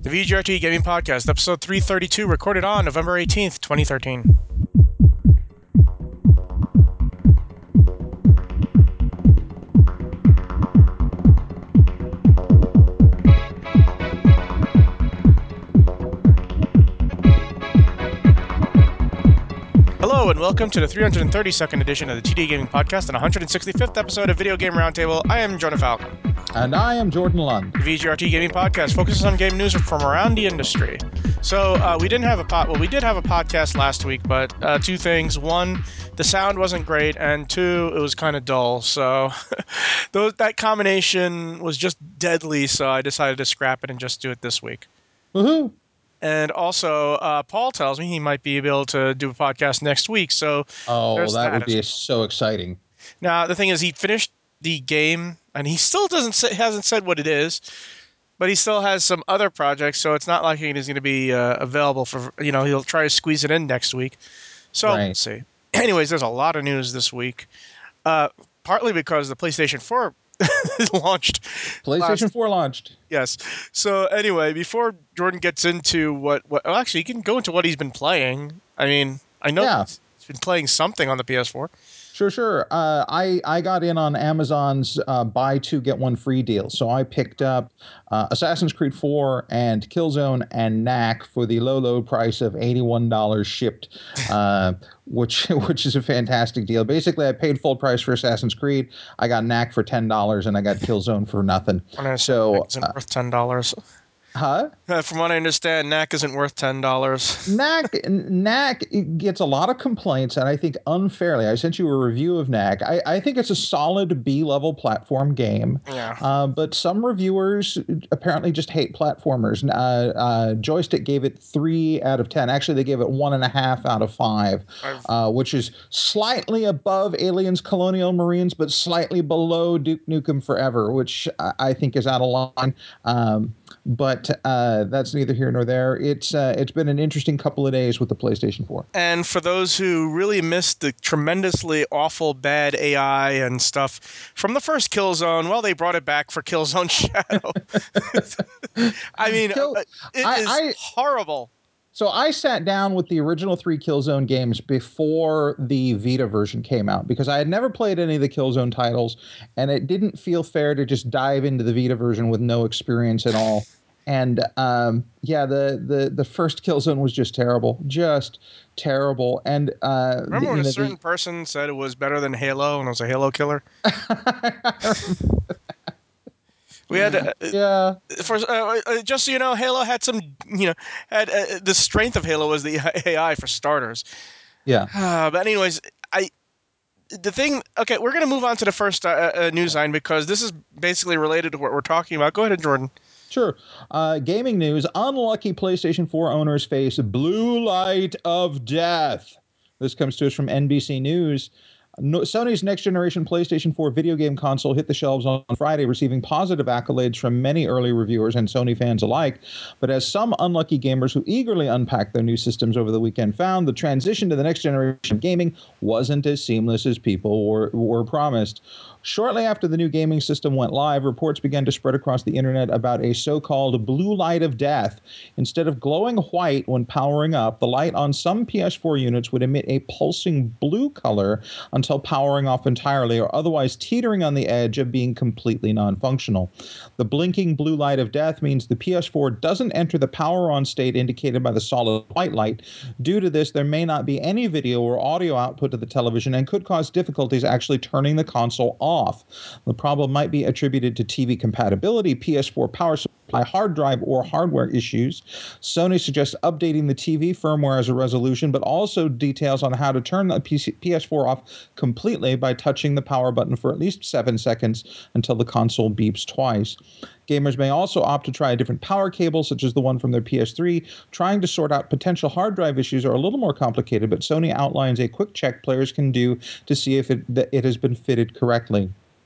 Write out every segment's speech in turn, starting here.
The VGRT Gaming Podcast, episode 332, recorded on November 18th, 2013. Hello and welcome to the 332nd edition of the TD Gaming Podcast and 165th episode of Video Game Roundtable. I am Jonah Falcon. And I am Jordan Lund. The VGRT Gaming Podcast focuses on game news from around the industry. So we didn't have we did have a podcast last week, but two things. One, the sound wasn't great, and two, it was kind of dull. So that combination was just deadly, so I decided to scrap it and just do it this week. Woohoo! And also, Paul tells me he might be able to do a podcast next week. So that would be so exciting. Now, the thing is, he finished the game, and he still hasn't said what it is, but he still has some other projects, so it's not like he's going to be available for, he'll try to squeeze it in next week. So We'll see. Anyways, there's a lot of news this week, partly because the PlayStation 4 launched. PlayStation 4 launched. Yes. So anyway, before Jordan gets into actually, he can go into what he's been playing. I mean, I know he's been playing something on the PS4. Sure. I got in on Amazon's buy two, get one free deal. So I picked up Assassin's Creed 4 and Killzone and Knack for the low price of $81 shipped, which is a fantastic deal. Basically, I paid full price for Assassin's Creed. I got Knack for $10, and I got Killzone for nothing. So it's worth $10. Huh? From what I understand, Knack isn't worth $10. Knack gets a lot of complaints, and I think unfairly. I sent you a review of Knack. I think it's a solid B-level platform game. Yeah. But some reviewers apparently just hate platformers. Joystick gave it 3 out of 10. Actually, they gave it 1.5 out of 5, which is slightly above Aliens Colonial Marines, but slightly below Duke Nukem Forever, which I think is out of line. But that's neither here nor there. It's been an interesting couple of days with the PlayStation 4. And for those who really missed the tremendously awful bad AI and stuff from the first Killzone, well, they brought it back for Killzone Shadow. I mean, it is horrible. So I sat down with the original 3 Killzone games before the Vita version came out because I had never played any of the Killzone titles, and it didn't feel fair to just dive into the Vita version with no experience at all. And the first Killzone was just terrible. And remember when a certain person said it was better than Halo and it was a Halo killer? We had, just so you know, Halo had some, the strength of Halo was the AI for starters. Yeah. But anyways, we're going to move on to the first news line because this is basically related to what we're talking about. Go ahead, Jordan. Sure. Gaming news. Unlucky PlayStation 4 owners face blue light of death. This comes to us from NBC News. Sony's next-generation PlayStation 4 video game console hit the shelves on Friday, receiving positive accolades from many early reviewers and Sony fans alike. But as some unlucky gamers who eagerly unpacked their new systems over the weekend found, the transition to the next generation of gaming wasn't as seamless as people were promised. Shortly after the new gaming system went live, reports began to spread across the internet about a so-called blue light of death. Instead of glowing white when powering up, the light on some PS4 units would emit a pulsing blue color until powering off entirely or otherwise teetering on the edge of being completely non-functional. The blinking blue light of death means the PS4 doesn't enter the power on state indicated by the solid white light. Due to this, there may not be any video or audio output to the television and could cause difficulties actually turning the console off. The problem might be attributed to TV compatibility, PS4 power supply, hard drive, or hardware issues. Sony suggests updating the TV firmware as a resolution, but also details on how to turn the PS4 off completely by touching the power button for at least 7 seconds until the console beeps twice. Gamers may also opt to try a different power cable, such as the one from their PS3. Trying to sort out potential hard drive issues are a little more complicated, but Sony outlines a quick check players can do to see if it has been fitted correctly.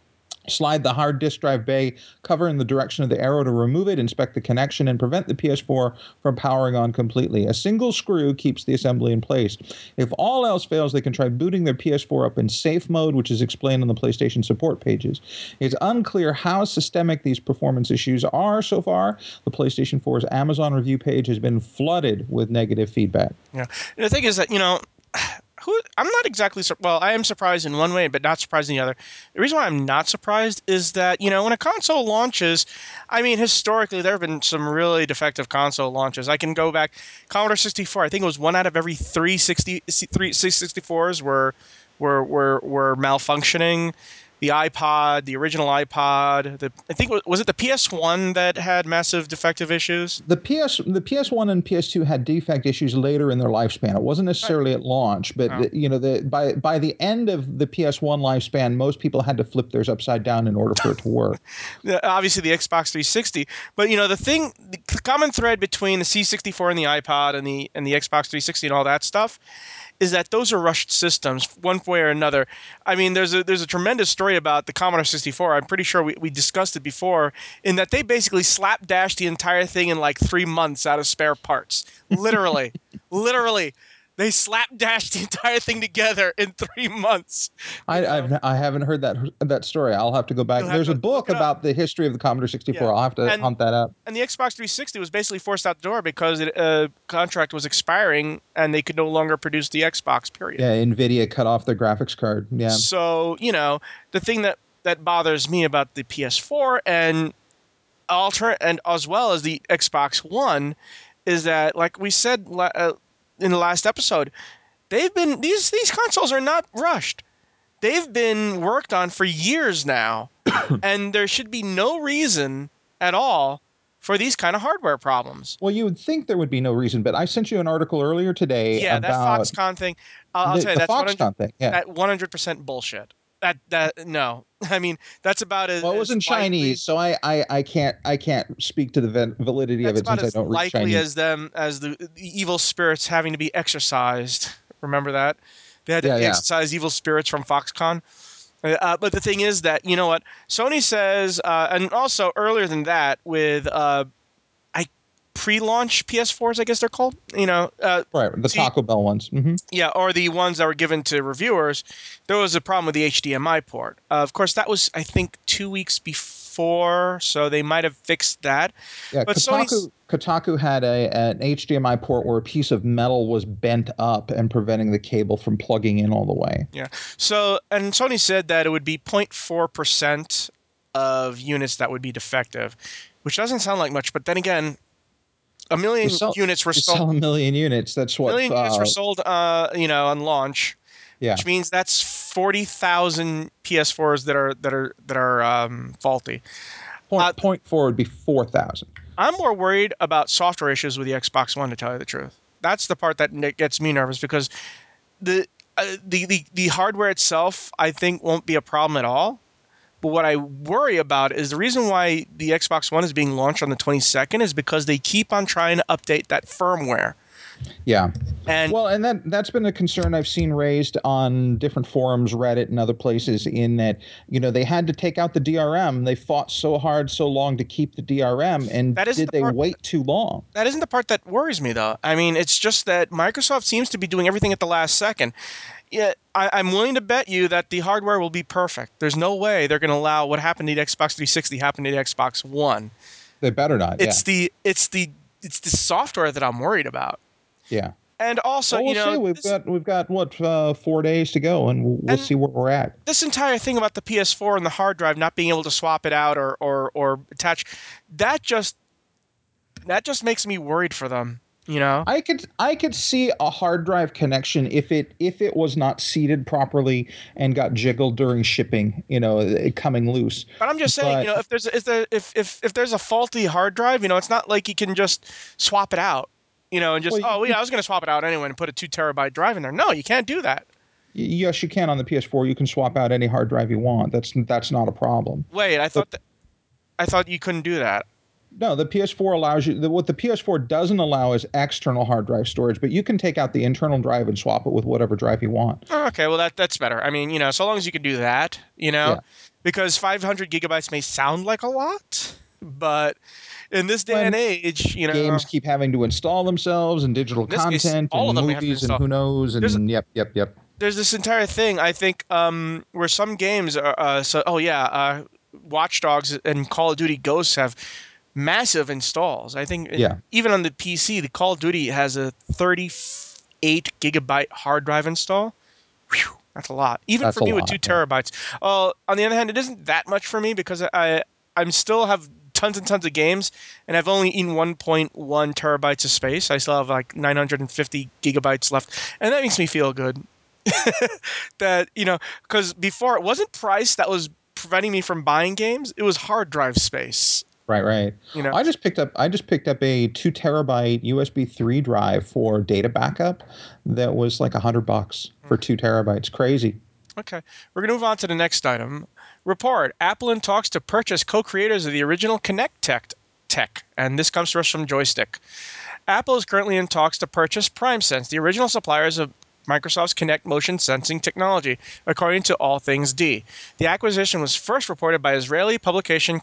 Slide the hard disk drive bay cover in the direction of the arrow to remove it, inspect the connection, and prevent the PS4 from powering on completely. A single screw keeps the assembly in place. If all else fails, they can try booting their PS4 up in safe mode, which is explained on the PlayStation support pages. It's unclear how systemic these performance issues are so far. The PlayStation 4's Amazon review page has been flooded with negative feedback. Yeah. And the thing is that, I'm not exactly well. I am surprised in one way, but not surprised in the other. The reason why I'm not surprised is that when a console launches, I mean, historically there have been some really defective console launches. I can go back, Commodore 64. I think it was one out of every 664s were malfunctioning. The iPod, the original iPod, I think was it the PS1 that had massive defective issues? The PS1 and PS2 had defect issues later in their lifespan. It wasn't necessarily at launch, but by the end of the PS1 lifespan, most people had to flip theirs upside down in order for it to work. Obviously the Xbox 360, but the common thread between the C64 and the iPod and the Xbox 360 and all that stuff is that those are rushed systems one way or another. I mean, there's a tremendous story about the Commodore 64. I'm pretty sure we discussed it before, in that they basically slapdashed the entire thing in like 3 months out of spare parts. Literally. Literally. They slapdashed the entire thing together in 3 months. I haven't heard that story. I'll have to go back. You'll have There's a to look book it up. about the history of the Commodore 64. Yeah. I'll have to hunt that up. And the Xbox 360 was basically forced out the door because a contract was expiring and they could no longer produce the Xbox, period. Yeah, NVIDIA cut off their graphics card. Yeah. So, the thing that bothers me about the PS4 and as well as the Xbox One is that, like we said in the last episode, these consoles are not rushed. They've been worked on for years now, and there should be no reason at all for these kind of hardware problems. Well, you would think there would be no reason, but I sent you an article earlier today Yeah, that about Foxconn thing. I'll tell you, the that's Foxconn thing. Yeah. that 100% bullshit. That no, I mean that's about as Well, it was in Chinese, so I can't speak to the validity of that's it about since I as don't read likely Chinese. as the evil spirits having to be exorcised. Remember that they had to Yeah. exorcise evil spirits from Foxconn. But the thing is that what Sony says, and also earlier than that with pre-launch PS4s, I guess they're called. Right, the Taco Bell ones. Mm-hmm. Yeah, or the ones that were given to reviewers. There was a problem with the HDMI port. Of course, that was I think 2 weeks before, so they might have fixed that. Yeah, But Kotaku had an HDMI port where a piece of metal was bent up and preventing the cable from plugging in all the way. Yeah. So, and Sony said that it would be 0.4% of units that would be defective, which doesn't sound like much. But then again, a million units were sold. Sell a million units. That's what. Units were sold, on launch. Yeah. Which means that's 40,000 PS4s that are faulty. 0.4 would be 4,000. I'm more worried about software issues with the Xbox One, to tell you the truth. That's the part that gets me nervous because the hardware itself, I think, won't be a problem at all. But what I worry about is the reason why the Xbox One is being launched on the 22nd is because they keep on trying to update that firmware. Yeah. And that's been a concern I've seen raised on different forums, Reddit and other places, in that, they had to take out the DRM. They fought so hard, so long to keep the DRM, and did they wait too long? That isn't the part that worries me, though. I mean, it's just that Microsoft seems to be doing everything at the last second. Yeah, I'm willing to bet you that the hardware will be perfect. There's no way they're going to allow what happened to the Xbox 360 happen to the Xbox One. They better not. It's the software that I'm worried about. Yeah. And also, we'll see. We've got what 4 days to go, and we'll see where we're at. This entire thing about the PS4 and the hard drive not being able to swap it out or attach, that just makes me worried for them. I could see a hard drive connection if it was not seated properly and got jiggled during shipping, coming loose. But I'm just saying, if there's a faulty hard drive, it's not like you can just swap it out, and just I was going to swap it out anyway and put a 2 terabyte drive in there. No, you can't do that. Yes, you can on the PS4. You can swap out any hard drive you want. That's not a problem. Wait, I thought you couldn't do that. No, the PS4 allows you. What the PS4 doesn't allow is external hard drive storage, but you can take out the internal drive and swap it with whatever drive you want. Oh, okay, well that's better. I mean, so long as you can do that, Yeah. because 500 gigabytes may sound like a lot, but in this day and When age, games keep having to install themselves and digital in this case, content all of and them have to movies and install. who knows There's and yep. there's this entire thing I think where some games are Watch Dogs and Call of Duty Ghosts have massive installs. I think Yeah, even on the PC, the Call of Duty has a 38 gigabyte hard drive install. Whew, that's a lot, even that's for a me with lot. 2 terabytes. On the other hand, it isn't that much for me because I'm still have tons and tons of games, and I've only eaten 1.1 terabytes of space. I still have like 950 gigabytes left, and that makes me feel good. That because before it wasn't price that was preventing me from buying games; it was hard drive space. Right. You know. I just picked up a 2 terabyte USB 3 drive for data backup that was like $100 for 2 terabytes. Crazy. Okay, we're going to move on to the next item. Report: Apple in talks to purchase co-creators of the original Kinect tech, and this comes to us from Joystick. Apple is currently in talks to purchase PrimeSense, the original suppliers of Microsoft's Kinect motion sensing technology, according to All Things D. The acquisition was first reported by Israeli publication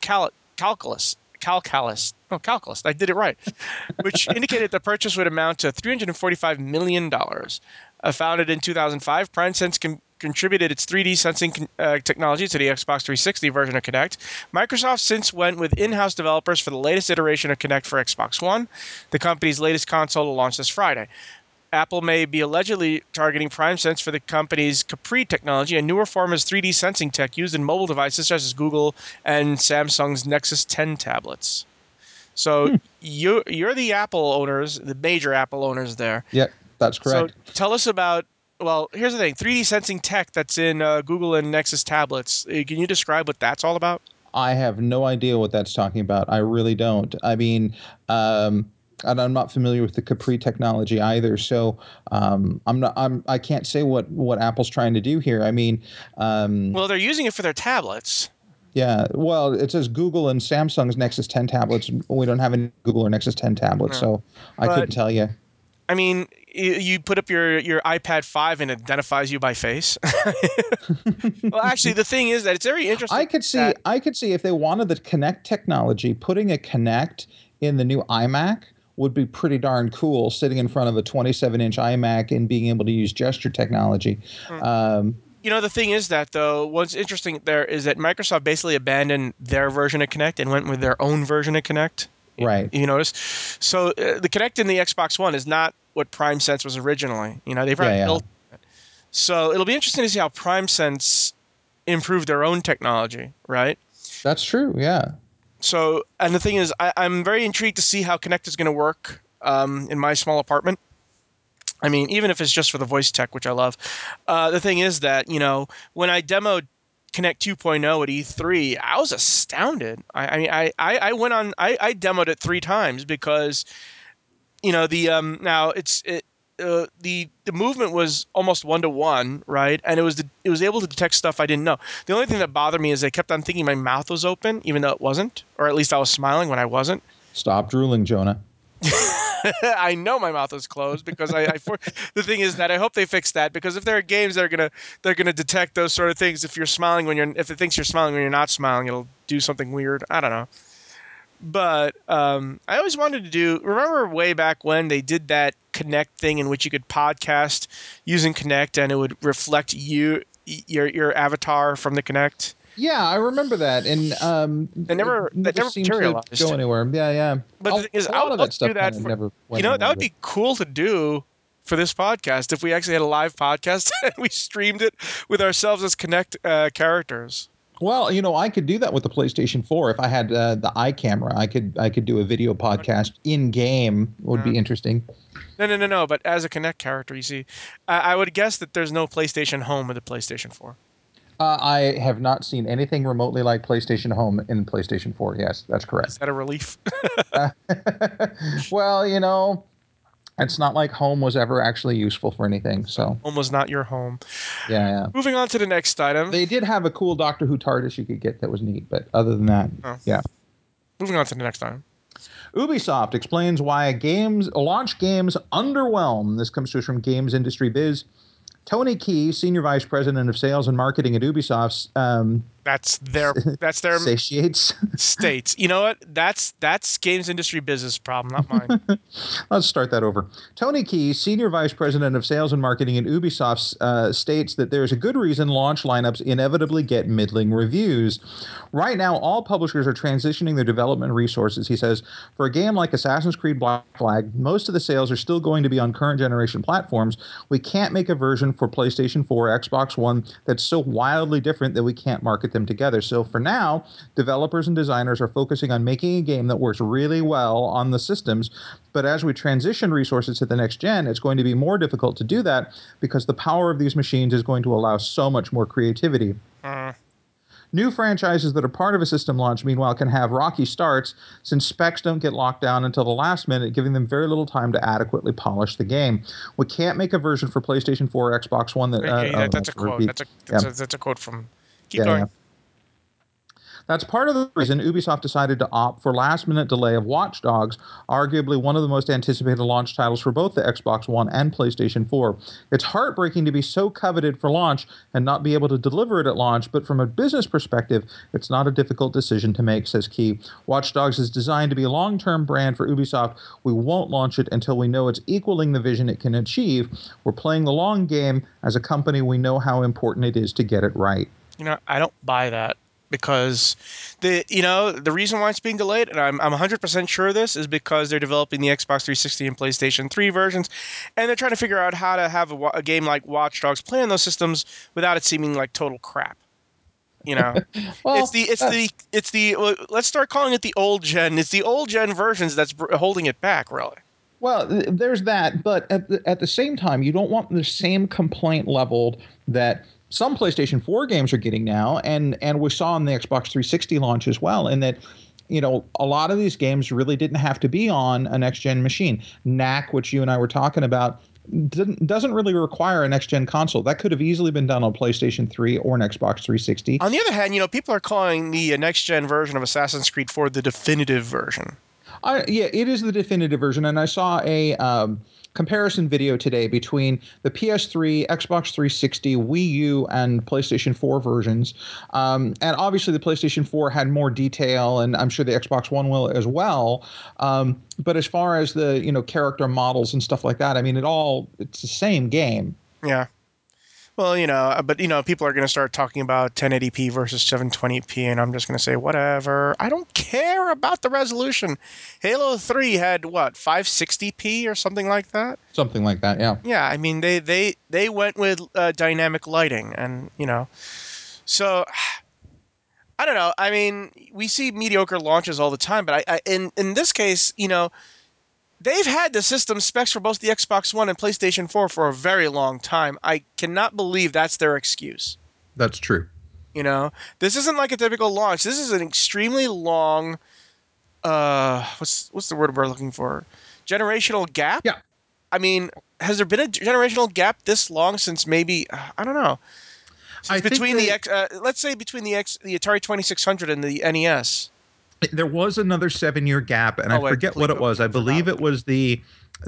Calcalus. I did it right, which indicated the purchase would amount to $345 million. Founded in 2005, PrimeSense contributed its 3D sensing technology to the Xbox 360 version of Kinect. Microsoft since went with in-house developers for the latest iteration of Kinect for Xbox One, the company's latest console to launch this Friday. Apple may be allegedly targeting PrimeSense for the company's Capri technology, a newer form of 3D sensing tech used in mobile devices such as Google and Samsung's Nexus 10 tablets. So you're the Apple owners, the major Apple owners there. Yeah, that's So correct. tell us about. Well, here's the thing: 3D sensing tech that's in Google and Nexus tablets. Can you describe what that's all about? I have no idea what that's talking about. I really don't. I mean, and I'm not familiar with the Capri technology either. So I can't say what Apple's trying to do here. I mean, Well, they're using it for their tablets. yeah. Well, it says Google and Samsung's Nexus 10 tablets. We don't have any Google or Nexus 10 tablets, Yeah. so I But couldn't tell you. I mean, you put up your iPad 5 and it identifies you by face. Well, actually, the thing is that it's very interesting that I could see if they wanted the Kinect technology, putting a Kinect in the new iMac would be pretty darn cool. Sitting in front of a 27-inch iMac and being able to use gesture technology. Um, the thing is that though, what's interesting there is that Microsoft basically abandoned their version of Kinect and went with their own version of Kinect. right. You notice? So the Kinect in the Xbox One is not what PrimeSense was originally. They've Yeah. already Yeah. built. So it'll be interesting to see how PrimeSense improved their own technology, right? That's true. Yeah. So, and the thing is, I'm very intrigued to see how Kinect is going to work in my small apartment. I mean, even if it's just for the voice tech, which I love. The thing is that, when I demoed Kinect 2.0 at E3, I was astounded. I mean, I went on, I demoed it 3 times because, now the movement was almost 1-to-1, right? And it was able to detect stuff I didn't know. The only thing that bothered me is I kept on thinking my mouth was open, even though it wasn't, or at least I was smiling when I wasn't. Stop drooling, Jonah. I know my mouth is closed because the thing is that I hope they fix that, because if there are games that are they're gonna detect those sort of things, if you're smiling if it thinks you're smiling when you're not smiling, it'll do something weird. I don't know. But I always wanted to do. Remember way back when they did that Connect thing in which you could podcast using Connect and it would reflect your avatar from the Connect. Yeah, I remember that, and it That never never seemed to go materialized. anywhere. Yeah, yeah. But the thing is, A I lot would of love that to do stuff kind that of for. never went That anywhere. would But be cool to do for this podcast if we actually had a live podcast and we streamed it with ourselves as Connect characters. well, I could do that with the PlayStation 4 if I had the iCamera. I could do a video podcast in game. Would Uh, be interesting. no. But as a Connect character, you see, I would guess that there's no PlayStation Home with the PlayStation 4. I have not seen anything remotely like PlayStation Home in PlayStation 4. Yes, that's Is correct. that a relief? Well, it's not like Home was ever actually useful for anything. So, Home was not your home. yeah, yeah. Moving on to the next item. They did have a cool Doctor Who TARDIS you could get that was neat, but other than that, Oh, yeah. moving on to the next item. Ubisoft explains why launch games underwhelm. This comes to us from Games Industry Biz. Tony Key, Senior Vice President of Sales and Marketing at Ubisoft, That's their Satiates. states. You know what? That's games industry business problem, not mine. Let's start that over. Tony Key, Senior Vice President of Sales and Marketing at Ubisoft, states that there's a good reason launch lineups inevitably get middling reviews. Right now, all publishers are transitioning their development resources, he says. For a game like Assassin's Creed Black Flag, most of the sales are still going to be on current generation platforms. We can't make a version for PlayStation 4, Xbox One that's so wildly different that we can't market them together. So for now, developers and designers are focusing on making a game that works really well on the systems. But as we transition resources to the next gen, it's going to be more difficult to do that because the power of these machines is going to allow so much more creativity. New franchises that are part of a system launch, meanwhile, can have rocky starts since specs don't get locked down until the last minute, giving them very little time to adequately polish the game. We can't make a version for PlayStation 4 or Xbox One that... That's a quote. That's a quote from... Keep going. Yeah. That's part of the reason Ubisoft decided to opt for last-minute delay of Watch Dogs, arguably one of the most anticipated launch titles for both the Xbox One and PlayStation 4. It's heartbreaking to be so coveted for launch and not be able to deliver it at launch, but from a business perspective, it's not a difficult decision to make, says Key. Watch Dogs is designed to be a long-term brand for Ubisoft. We won't launch it until we know it's equaling the vision it can achieve. We're playing the long game. As a company, we know how important it is to get it right. I don't buy that. Because the reason why it's being delayed, and I'm 100% sure of this, is because they're developing the Xbox 360 and PlayStation 3 versions, and they're trying to figure out how to have a game like Watch Dogs play on those systems without it seeming like total crap. Well, it's the let's start calling it the old gen. It's the old gen versions that's holding it back, really. Well, there's that, but at the same time, you don't want the same complaint leveled that some PlayStation 4 games are getting now, and we saw in the Xbox 360 launch as well, in that, a lot of these games really didn't have to be on a next-gen machine. Knack, which you and I were talking about, doesn't really require a next-gen console. That could have easily been done on PlayStation 3 or an Xbox 360. On the other hand, people are calling the next-gen version of Assassin's Creed 4 the definitive version. Yeah, it is the definitive version, and I saw a comparison video today between the PS3, Xbox 360, Wii U, and PlayStation 4 versions. And obviously, the PlayStation 4 had more detail, and I'm sure the Xbox One will as well. But as far as the character models and stuff like that, I mean, it's the same game. Yeah. Well, but people are going to start talking about 1080p versus 720p, and I'm just going to say whatever. I don't care about the resolution. Halo 3 had what, 560p or something like that? Something like that, yeah. Yeah, I mean they went with dynamic lighting, and so I don't know. I mean, we see mediocre launches all the time, but in this case, they've had the system specs for both the Xbox One and PlayStation 4 for a very long time. I cannot believe that's their excuse. That's true. This isn't like a typical launch. This is an extremely long, what's the word we're looking for? Generational gap? Yeah. I mean, has there been a generational gap this long since maybe, I don't know. Since between let's say between the Atari 2600 and the NES. There was another 7-year gap, and I forget what it was. I believe it was the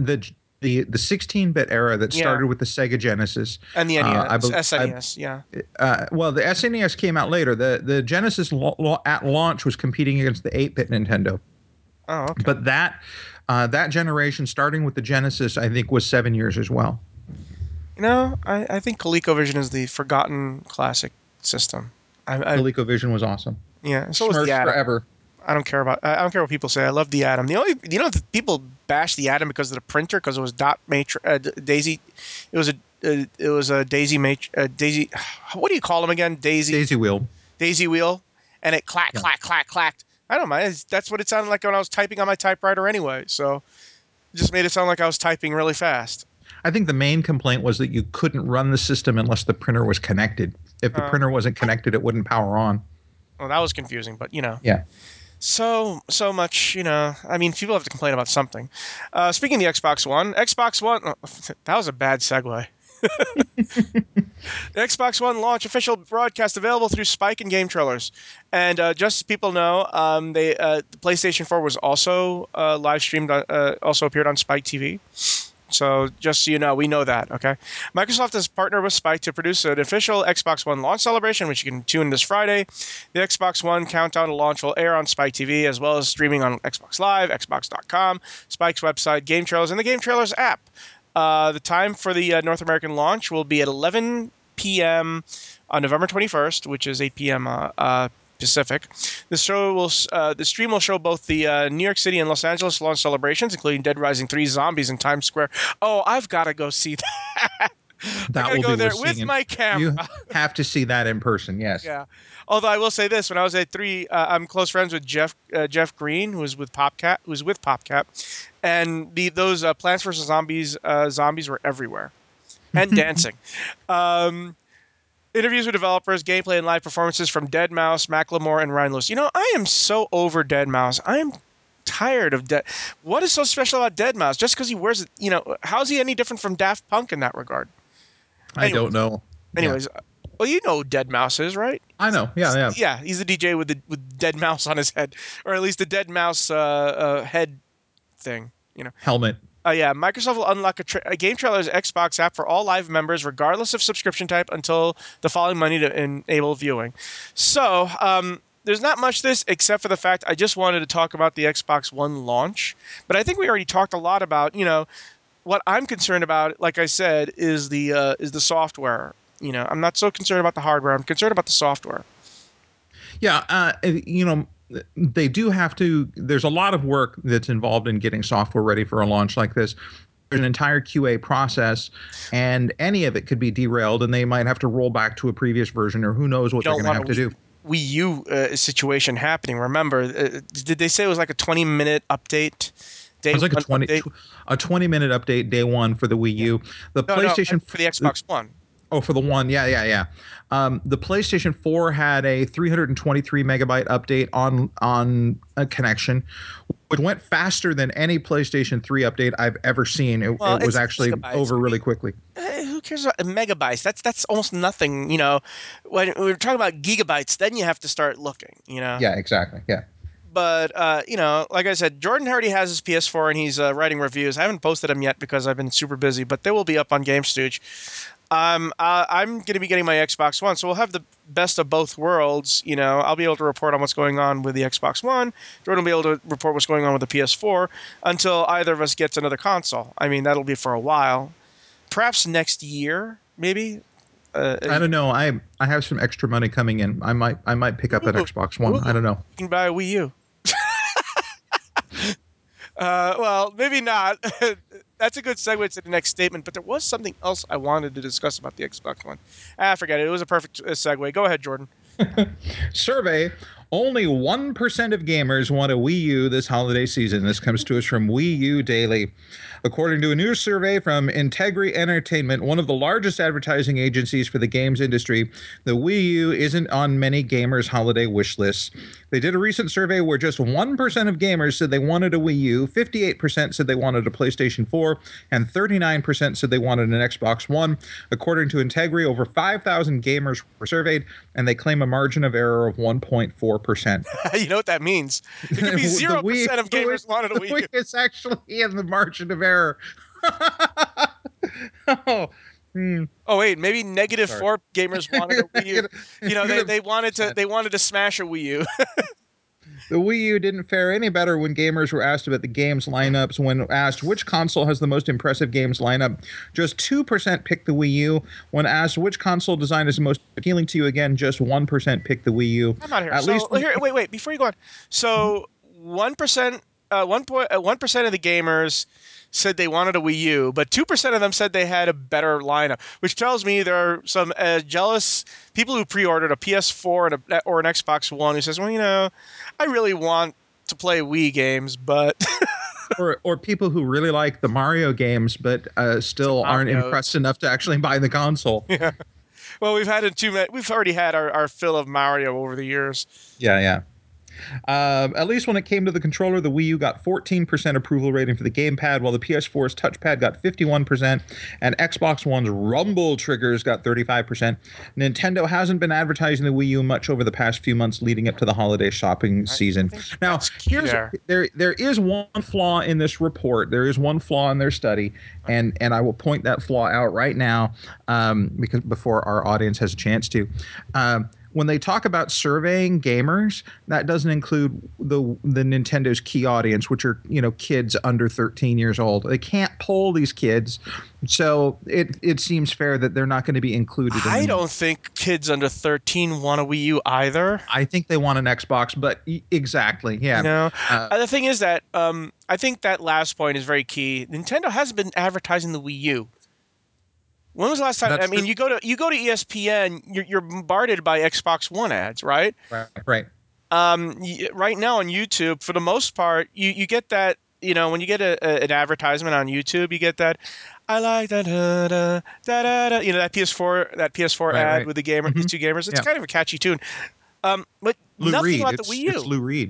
16-bit era that started with the Sega Genesis and the NES, SNES. Yeah. Well, the SNES came out later. The Genesis at launch was competing against the 8-bit Nintendo. Oh, okay. But that generation, starting with the Genesis, I think was 7 years as well. I think ColecoVision is the forgotten classic system. ColecoVision was awesome. Yeah, so was Smurfs the Atom. forever. I don't care what people say. I love the Atom. The people bash the Atom because of the printer, because it was daisy. It was a daisy daisy. What do you call them again? Daisy wheel. Daisy wheel, and it clacked. I don't mind. That's what it sounded like when I was typing on my typewriter anyway. So it just made it sound like I was typing really fast. I think the main complaint was that you couldn't run the system unless the printer was connected. If the printer wasn't connected, it wouldn't power on. Well, that was confusing, but Yeah. So much, I mean, people have to complain about something. Speaking of the Xbox One, that was a bad segue. The Xbox One launch official broadcast available through Spike and Game Trailers. And just so people know, the PlayStation 4 was also live streamed, also appeared on Spike TV. So just so you know, we know that, okay? Microsoft has partnered with Spike to produce an official Xbox One launch celebration, which you can tune this Friday. The Xbox One countdown to launch will air on Spike TV, as well as streaming on Xbox Live, Xbox.com, Spike's website, Game Trailers, and the Game Trailers app. The time for the North American launch will be at 11 p.m. on November 21st, which is 8 p.m. Pacific. The stream will show both the New York City and Los Angeles launch celebrations, including Dead Rising 3 Zombies in Times Square. Oh, I've got to go see that. I That got to will go be there worth with seeing. my camera. You have to see that in person. Yes. Yeah. Although I will say this, when I was at 3, I'm close friends with Jeff Green, who was with PopCap, and those Plants vs zombies were everywhere and dancing. Um, Interviews with developers, gameplay, and live performances from Deadmau5, Macklemore, and Ryan Lewis. You know, I am so over Deadmau5. I am tired of Dead. What is so special about Deadmau5? Just because he wears it, how is he any different from Daft Punk in that regard? I Anyways, don't know. Yeah. anyways, well, you know who Deadmau5 is, right? I know. Yeah. Yeah. Yeah, he's the DJ with dead mouse on his head, or at least the dead mouse head thing. Helmet. Yeah, Microsoft will unlock a Game Trailers Xbox app for all live members, regardless of subscription type, until the following Monday to enable viewing. So, there's not much to this except for the fact I just wanted to talk about the Xbox One launch. But I think we already talked a lot about, what I'm concerned about, like I said, is the software. I'm not so concerned about the hardware. I'm concerned about the software. Yeah. They do have to. There's a lot of work that's involved in getting software ready for a launch like this. There's an entire QA process, and any of it could be derailed, and they might have to roll back to a previous version, or who knows You what they're don't going to want have to do. Wii U situation happening. Remember, did they say it was like a 20-minute update? It Day was like one update? a 20-minute update day one for the Wii Yeah. U. The No, PlayStation. for the Xbox One. Oh, for the one, yeah, yeah, yeah. The PlayStation 4 had a 323 megabyte update on a connection, which went faster than any PlayStation 3 update I've ever seen. Well, It was it's actually gigabytes. over really quickly. Who cares about megabytes? That's almost nothing. When we're talking about gigabytes, then you have to start looking. Yeah, exactly. Yeah. But like I said, Jordan already has his PS4 and he's writing reviews. I haven't posted them yet because I've been super busy, but they will be up on GameStooge. I'm going to be getting my Xbox One, so we'll have the best of both worlds. I'll be able to report on what's going on with the Xbox One. Jordan will be able to report what's going on with the PS4 until either of us gets another console. I mean, that'll be for a while. Perhaps next year, maybe. I don't know. I have some extra money coming in. I might pick up that Xbox One. I don't know. You can buy a Wii U. Well, maybe not. That's a good segue to the next statement, but there was something else I wanted to discuss about the Xbox One. Forget it. It was a perfect segue. Go ahead, Jordan. Survey. Only 1% of gamers want a Wii U this holiday season. This comes to us from Wii U Daily. According to a new survey from Integrity Entertainment, one of the largest advertising agencies for the games industry, the Wii U isn't on many gamers' holiday wish lists. They did a recent survey where just 1% of gamers said they wanted a Wii U, 58% said they wanted a PlayStation 4, and 39% said they wanted an Xbox One. According to Integrity, over 5,000 gamers were surveyed, and they claim a margin of error of 1.4%. You know what that means? It could be 0% of gamers wanted a Wii U. It's actually in the margin of error. Oh, Oh wait, maybe -4 gamers wanted a Wii U. -4%. They wanted to smash a Wii U. The Wii U didn't fare any better when gamers were asked about the games lineups. When asked which console has the most impressive games lineup, just 2% picked the Wii U. When asked which console design is the most appealing to you, again, just 1% picked the Wii U. I'm out here. At So least here, wait, before you go on. So 1%, 1% of the gamers said they wanted a Wii U, but 2% of them said they had a better lineup, which tells me there are some jealous people who pre-ordered a PS4 or an Xbox One who says, well, I really want to play Wii games, but or people who really like the Mario games but still aren't Marios. impressed enough to actually buy the console. Yeah. Well, we've already had our fill of Mario over the years. Yeah, yeah. At least when it came to the controller, the Wii U got 14% approval rating for the gamepad, while the PS4's touchpad got 51%, and Xbox One's rumble triggers got 35%. Nintendo hasn't been advertising the Wii U much over the past few months leading up to the holiday shopping season. Now, there is one flaw in this report. There is one flaw in their study, and I will point that flaw out right now, because before our audience has a chance to. When they talk about surveying gamers, that doesn't include the Nintendo's key audience, which are, kids under 13 years old. They can't poll these kids, so it seems fair that they're not going to be included. I don't think kids under 13 want a Wii U either. I think they want an Xbox, but exactly, yeah. The thing is that I think that last point is very key. Nintendo hasn't been advertising the Wii U. When was the last time? That's I mean, you go to ESPN, you're bombarded by Xbox One ads, right? Right. Right now on YouTube, for the most part, you get that. When you get an advertisement on YouTube, you get that. I like that da, da, da, that PS4 ad with the gamer, these two gamers. It's kind of a catchy tune, but Lou nothing Reed. about the Wii U. It's Lou Reed.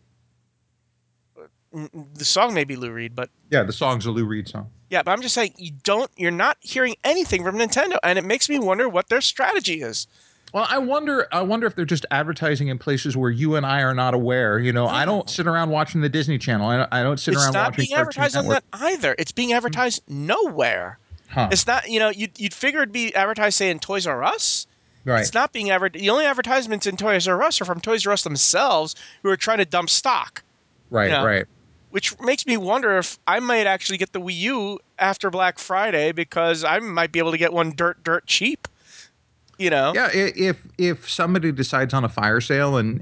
The song may be Lou Reed, but yeah, the song's a Lou Reed song. Yeah, but I'm just saying you're not hearing anything from Nintendo, and it makes me wonder what their strategy is. Well, I wonder if they're just advertising in places where you and I are not aware. I don't sit around watching the Disney Channel. I don't sit around watching. It's not being advertised on that either. It's being advertised nowhere. Huh. It's not. You'd figure it'd be advertised, say, in Toys R Us. Right. It's not being advertised. The only advertisements in Toys R Us are from Toys R Us themselves, who are trying to dump stock. Right. Right. Which makes me wonder if I might actually get the Wii U after Black Friday, because I might be able to get one dirt cheap. Yeah, if somebody decides on a fire sale and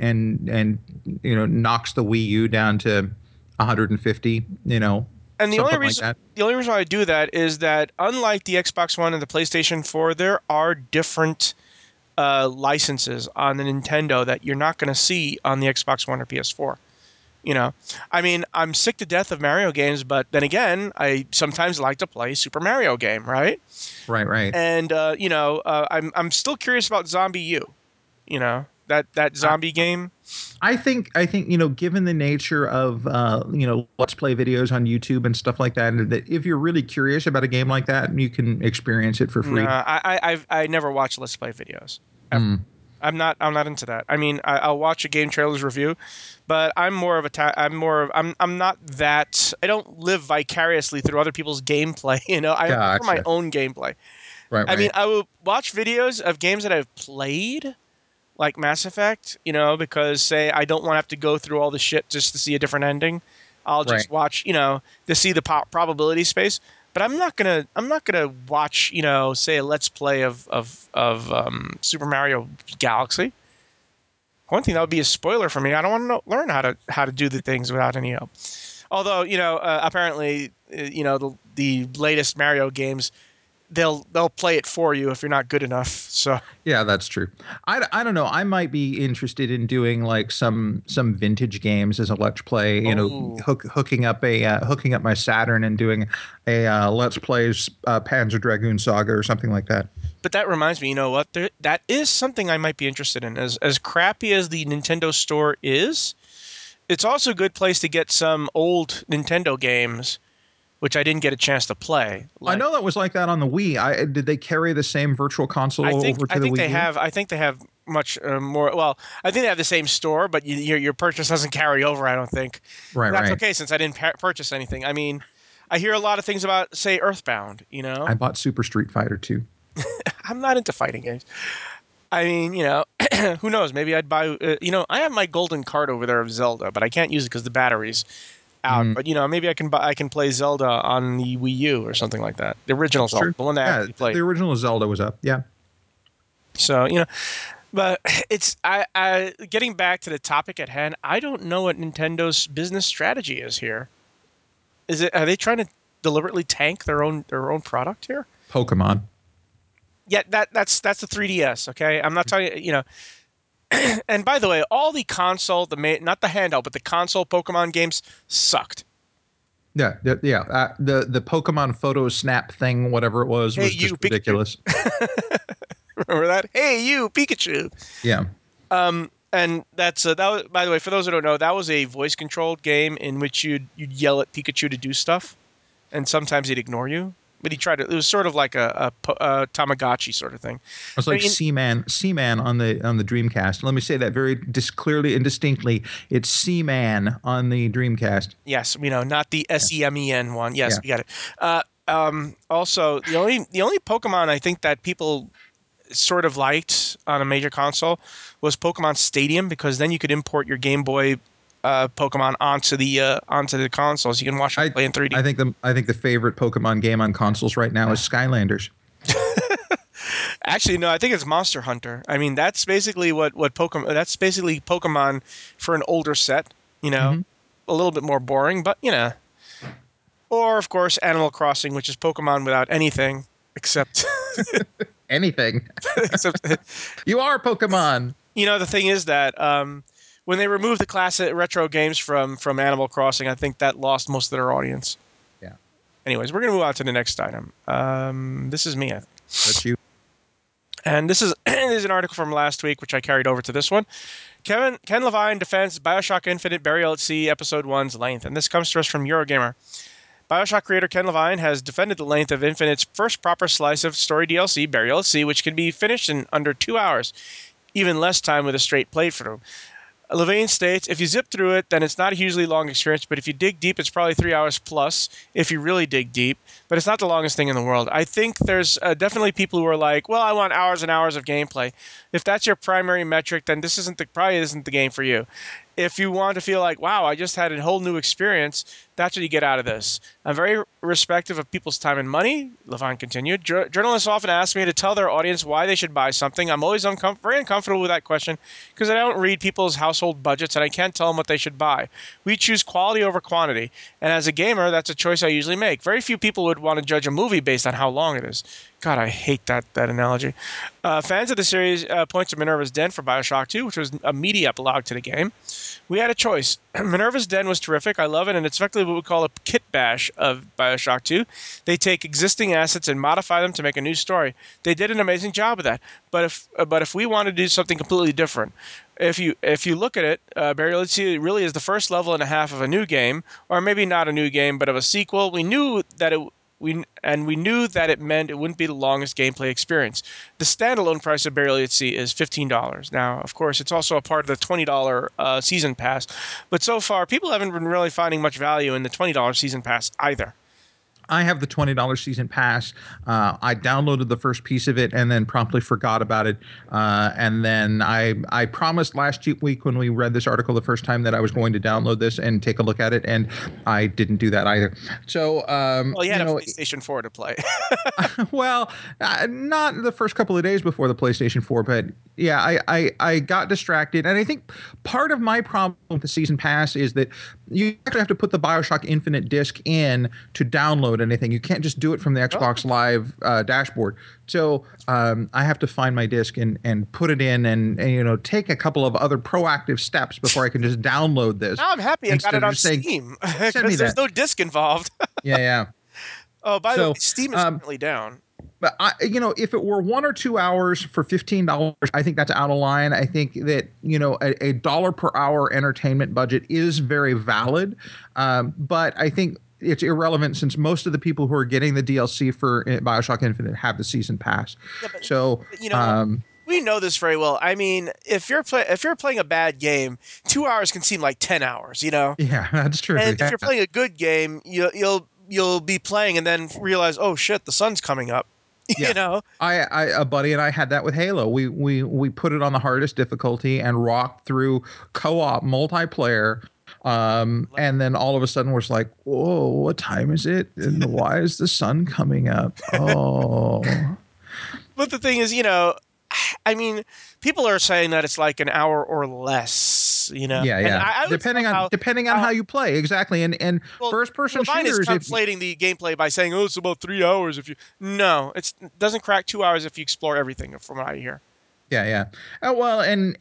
knocks the Wii U down to 150, and the only reason why I do that is that, unlike the Xbox One and the PlayStation 4, there are different licenses on the Nintendo that you're not going to see on the Xbox One or PS4. I mean, I'm sick to death of Mario games, but then again, I sometimes like to play Super Mario game, right? Right. And I'm still curious about Zombie U. That zombie game. I think given the nature of let's play videos on YouTube and stuff like that, that if you're really curious about a game like that, you can experience it for free. I never watch let's play videos. I'm not into that. I mean, I'll watch a game trailer's review, but I'm more of I'm not that. I don't live vicariously through other people's gameplay. I for my own gameplay. Right. I mean, I will watch videos of games that I've played, like Mass Effect. Because, say, I don't want to have to go through all the shit just to see a different ending. I'll just watch, to see the probability space. But I'm not gonna watch, say, a let's play of Super Mario Galaxy. One thing that would be a spoiler for me. I don't want to learn how to do the things without any help. Although, apparently, the latest Mario games, they'll play it for you if you're not good enough. So yeah, that's true. I don't know. I might be interested in doing like some vintage games as a let's play. Hooking up my Saturn and doing a let's play Panzer Dragoon Saga or something like that. But that reminds me, you know what? That is something I might be interested in. As crappy as the Nintendo Store is, it's also a good place to get some old Nintendo games, which I didn't get a chance to play. I know that was like that on the Wii. Did they carry the same virtual console over to the Wii? I think they have much more. Well, I think they have the same store, but your purchase doesn't carry over, I don't think. Right. That's okay, since I didn't purchase anything. I mean, I hear a lot of things about, say, Earthbound. I bought Super Street Fighter 2. I'm not into fighting games. I mean, who knows? Maybe I'd buy. I have my golden card over there of Zelda, but I can't use it because the battery's out. But maybe I can play Zelda on the Wii U or something like that. The original Zelda, the one that I actually played. The original Zelda was up. Yeah. So but it's I getting back to the topic at hand. I don't know what Nintendo's business strategy is here. Are they trying to deliberately tank their own product here? Pokemon. Yeah, that's the 3DS. Okay, I'm not talking. And by the way, all the console, not the handheld, but the console Pokemon games sucked. Yeah. The Pokemon Photo Snap thing, whatever it was just ridiculous. Remember that? Hey, you, Pikachu. Yeah. And that was, by the way, for those who don't know, that was a voice controlled game in which you'd yell at Pikachu to do stuff, and sometimes he'd ignore you. But he tried to. It was sort of like a Tamagotchi sort of thing. It's I like mean, Seaman on the Dreamcast. Let me say that very clearly and distinctly. It's Seaman on the Dreamcast. yes, not the Yeah. SEMEN one. Yes, Yeah. we got it. Also, the only Pokemon I think that people sort of liked on a major console was Pokemon Stadium, because then you could import your Game Boy Pokemon onto the console, so you can watch them I play in 3D. I think the favorite Pokemon game on consoles right now is Skylanders. Actually, no, I think it's Monster Hunter. I mean, that's basically what Pokemon. That's basically Pokemon for an older set. Hmm. A little bit more boring, but Or of course, Animal Crossing, which is Pokemon without anything except Anything. except You are Pokemon. the thing is that when they removed the classic retro games from Animal Crossing, I think that lost most of their audience. Yeah, Anyways, we're gonna move on to the next item. This is me, that's you. and this is this is an article from last week, which I carried over to this one. Ken Levine defends Bioshock Infinite Burial at Sea Episode One's length, and this comes to us from Eurogamer. Bioshock creator Ken Levine has defended the length of Infinite's first proper slice of story DLC, Burial at Sea, which can be finished in under 2 hours, even less time with a straight playthrough. Levine states, if you zip through it, then it's not a hugely long experience, but if you dig deep, it's probably 3 hours plus if you really dig deep, but it's not the longest thing in the world. I think there's definitely people who are like, well, I want hours and hours of gameplay. If that's your primary metric, then this probably isn't the game for you. If you want to feel like, wow, I just had a whole new experience, that's what you get out of this. I'm very respectful of people's time and money, Levine continued. Journalists often ask me to tell their audience why they should buy something. I'm always very uncomfortable with that question because I don't read people's household budgets and I can't tell them what they should buy. We choose quality over quantity, and as a gamer, that's a choice I usually make. Very few people would want to judge a movie based on how long it is. God, I hate that analogy. Fans of the series point to Minerva's Den for Bioshock 2, which was a media epilogue to the game. We had a choice. Minerva's Den was terrific. I love it, and it's effectively what we call a kit bash of Bioshock 2. They take existing assets and modify them to make a new story. They did an amazing job of that. But if we want to do something completely different, if you look at it, Burial at Sea really is the first level and a half of a new game, or maybe not a new game, but of a sequel. We knew that it meant it wouldn't be the longest gameplay experience. The standalone price of Burial at Sea is $15. Now, of course, it's also a part of the $20 season pass, but so far, people haven't been really finding much value in the $20 season pass either. I have the $20 season pass. I downloaded the first piece of it and then promptly forgot about it. And then I promised last week when we read this article the first time that I was going to download this and take a look at it, and I didn't do that either. So, Well, you had a PlayStation 4 to play. well, not the first couple of days before the PlayStation 4, but yeah, I got distracted. And I think part of my problem with the season pass is that you actually have to put the Bioshock Infinite disc in to download anything. You can't just do it from the Oh. Xbox Live dashboard. So I have to find my disc and put it in and take a couple of other proactive steps before I can just download this. Now I'm happy I got Instead it of on just saying, Steam send me because there's that. no disc involved. Yeah, yeah. Oh, by the way, So, Steam is currently down. but if it were 1 or 2 hours for $15, I think that's out of line. I think that a dollar per hour entertainment budget is very valid, but I think it's irrelevant since most of the people who are getting the DLC for Bioshock Infinite have the season pass. Yeah, but, So, but you know what? We know this very well. I mean, if you're playing a bad game, 2 hours can seem like 10 hours. yeah, that's true. And if Yeah. you're playing a good game, you'll be playing and then realize, oh shit, the sun's coming up. you Yeah. know. A buddy and I had that with Halo. We put it on the hardest difficulty and rocked through co-op multiplayer. And then all of a sudden we're just like, whoa, what time is it? And why is the sun coming up? Oh. But the thing is, I mean, people are saying that it's like an hour or less. Yeah, And yeah. I would Depending on how you play, exactly. And well, first person Levine is shooters, if conflating the gameplay by saying, "Oh, it's about 3 hours." If you no, it doesn't crack 2 hours if you explore everything. From what I hear. yeah, yeah. Well, and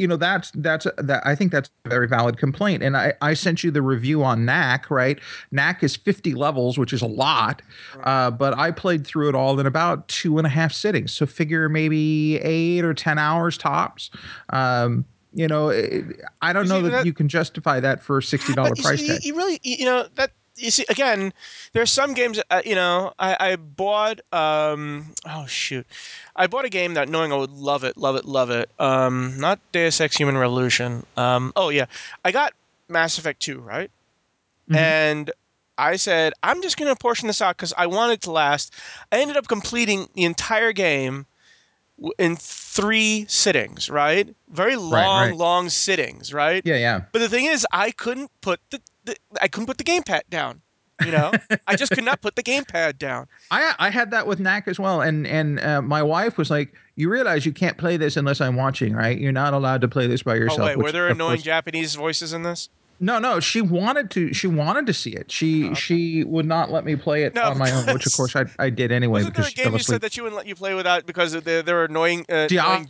that I think that's a very valid complaint. And I sent you the review on Knack, right? Knack is 50 levels, which is a lot, but I played through it all in about 2.5 sittings. So figure maybe 8 or 10 hours tops. I don't know that you can justify that for a $60 But you price see, tag. you really, that you see again. There's some games, I bought. Oh shoot, I bought a game that knowing I would love it, love it, love it. Not Deus Ex: Human Revolution. Oh yeah, I got Mass Effect 2, right? Mhm. And I said I'm just going to portion this out because I want it to last. I ended up completing the entire game in 3 sittings, right? Very Right, long, right. long sittings, right? Yeah, yeah. But the thing is, I couldn't put I couldn't put the gamepad down. You know, I just could not put the gamepad down. I had that with Knack as well, and my wife was like, "You realize you can't play this unless I'm watching, right? You're not allowed to play this by Oh yourself." wait, were Which, there of annoying course, Japanese voices in this? no, no. She wanted to see it. She Oh, okay. she would not let me play it No, on my own, which of course because I did anyway wasn't there because a she fell game you said asleep. that you wouldn't let you play without because there were annoying, Dia-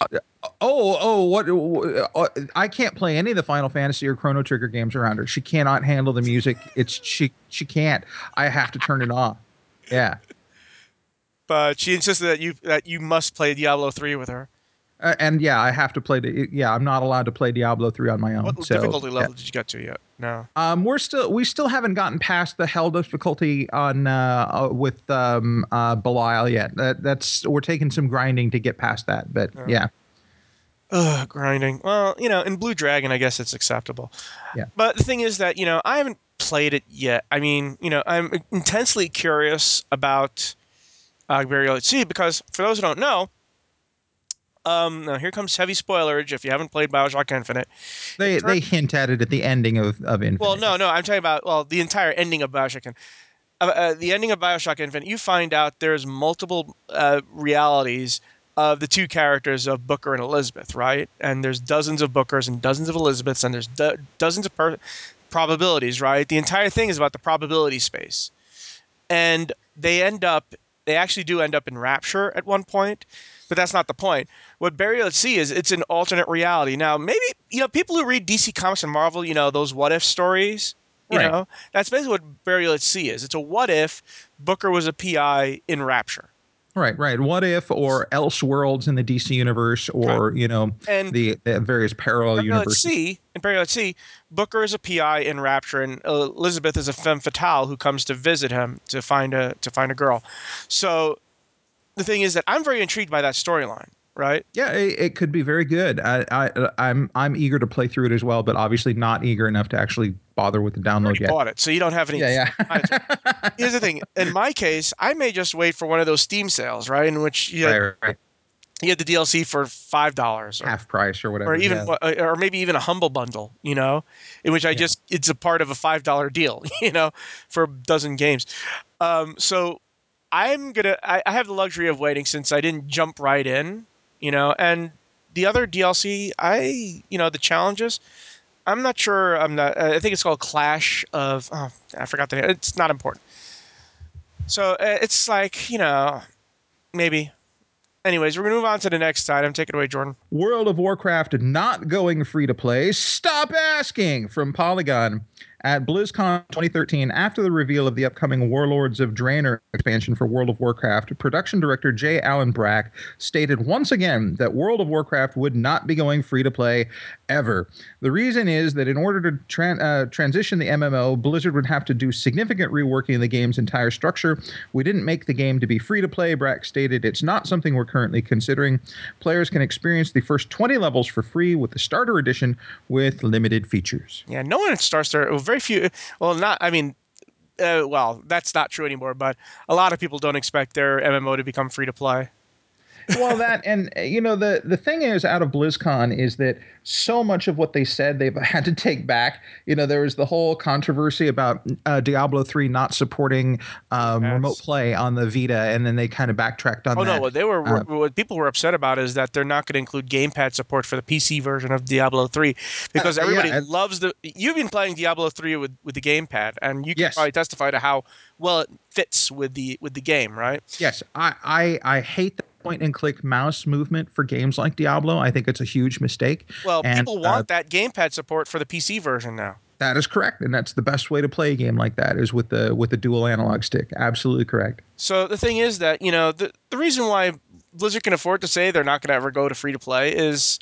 I can't play any of the Final Fantasy or Chrono Trigger games around her. She cannot handle the music. She can't. I have to turn it off. Yeah. but she insisted that you must play Diablo 3 with her. And yeah, I have to play I'm not allowed to play Diablo 3 on my own. What So, difficulty yeah. level did you get to yet? No. We still haven't gotten past the hell difficulty on with Belial yet. We're taking some grinding to get past that, but No. yeah. Ugh, grinding. Well, in Blue Dragon, I guess it's acceptable. Yeah. But the thing is that, I haven't played it yet. I mean, I'm intensely curious about Burial at Sea because, for those who don't know, now here comes heavy spoilerage if you haven't played Bioshock Infinite. It They hint at it at the ending of Well, Infinite. no, no, I'm talking about, the entire ending of Bioshock Infinite. The ending of Bioshock Infinite, you find out there's multiple realities of the two characters of Booker and Elizabeth, right? And there's dozens of Bookers and dozens of Elizabeths, and there's dozens of probabilities, right? The entire thing is about the probability space. And they actually do end up in Rapture at one point, but that's not the point. What Burial at Sea is, it's an alternate reality. Now, maybe, people who read DC Comics and Marvel, those what if stories, Right. that's basically what Burial at Sea is. It's a what if Booker was a PI in Rapture. Right, right. What if or else worlds in the DC universe, Right. or And the various parallel universes. In Burial at Sea, Booker is a PI in Rapture, and Elizabeth is a femme fatale who comes to visit him to find a girl. So the thing is that I'm very intrigued by that storyline, right? Yeah, it could be very good. I'm eager to play through it as well, but obviously not eager enough to actually bother with the You download already yet. bought it, so you don't have any. Yeah, yeah. Here's the thing. In my case, I may just wait for one of those Steam sales, right, in which Right, right. you had the DLC for $5, Half price or or whatever. even Yeah, or maybe even a humble bundle, in which yeah. it's a part of a $5 deal, for a dozen games. So I have the luxury of waiting since I didn't jump right in, and the other DLC, the challenges. I'm not sure. I'm not. I think it's called Clash of. Oh, I forgot the name. It's not important. So it's like, maybe. Anyways, we're gonna move on to the next item. Take it away, Jordan. World of Warcraft not going free to play. Stop asking from Polygon. At BlizzCon 2013, after the reveal of the upcoming Warlords of Draenor expansion for World of Warcraft, production director J. Allen Brack stated once again that World of Warcraft would not be going free to play ever. The reason is that in order to transition the MMO, Blizzard would have to do significant reworking of the game's entire structure. We didn't make the game to be free to play, Brack stated. It's not something we're currently considering. Players can experience the first 20 levels for free with the starter edition with limited features. Yeah, no one at Star. Well, very few. Well, not. I mean, well, that's not true anymore. But a lot of people don't expect their MMO to become free to play. Well, that and the thing is out of BlizzCon is that so much of what they said they've had to take back. There was the whole controversy about Diablo 3 not supporting remote Gamepads. play on the Vita, and then they kind of backtracked on Oh no, that. what people were upset about is that they're not going to include gamepad support for the PC version of Diablo 3 because everybody Yeah, loves the. You've been playing Diablo 3 with the gamepad, and you can yes, probably testify to how well it fits with the game, right? yes. I hate the point and click mouse movement for games like Diablo. I think it's a huge mistake, Well, and people want that gamepad support for the PC version now. that is correct, and that's the best way to play a game like that is with the dual analog stick. Absolutely correct. So the thing is that the reason why Blizzard can afford to say they're not going to ever go to free to play is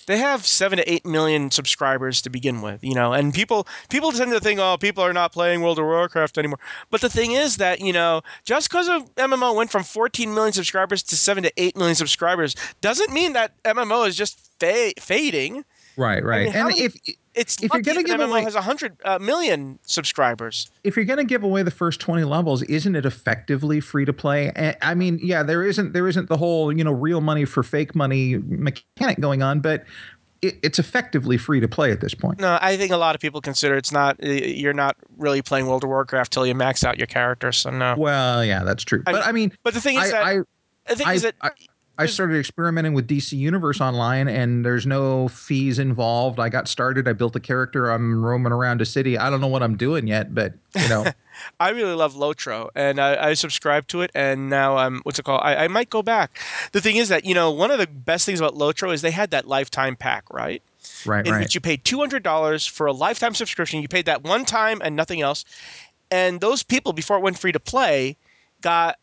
They have 7 to 8 million subscribers to begin with, and people tend to think, oh, people are not playing World of Warcraft anymore. But the thing is that just because of MMO went from 14 million subscribers to 7 to 8 million subscribers doesn't mean that MMO is just fading. Right, I right. mean, how And many? It's if you're lucky going to if an give MMO away has 100 million subscribers. if you're going to give away the first 20 levels, isn't it effectively free to play? I mean, yeah, there isn't the whole, real money for fake money mechanic going on, but it's effectively free to play at this point. No, I think a lot of people consider it's not. You're not really playing World of Warcraft till you max out your character. So no. Well, yeah, that's true. I But mean, I mean, but the thing is I that I the thing is I that I, I there's started experimenting with DC Universe Online, and there's no fees involved. I got started. I built a character. I'm roaming around a city. I don't know what I'm doing yet, but I really love Lotro, and I subscribe to it, and now I'm what's it called? I might go back. The thing is that one of the best things about Lotro is they had that lifetime pack, right? right, In right. which you paid $200 for a lifetime subscription. You paid that one time and nothing else. And those people, before it went free to play, got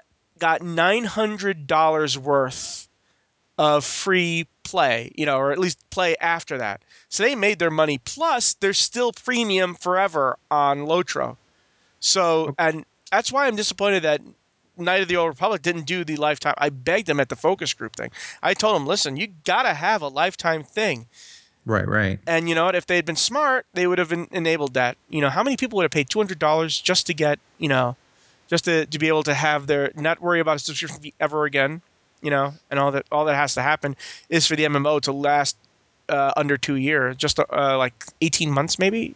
$900 worth of free play, or at least play after that. So they made their money. Plus, there's still premium forever on Lotro. So, and that's why I'm disappointed that Knight of the Old Republic didn't do the lifetime. I begged them at the focus group thing. I told them, listen, you got to have a lifetime thing. Right, right. And you know what? If they had been smart, they would have enabled that. How many people would have paid $200 just to get, just to be able to have their not worry about a subscription fee ever again, and all that has to happen is for the MMO to last under 2 years, just like 18 months maybe.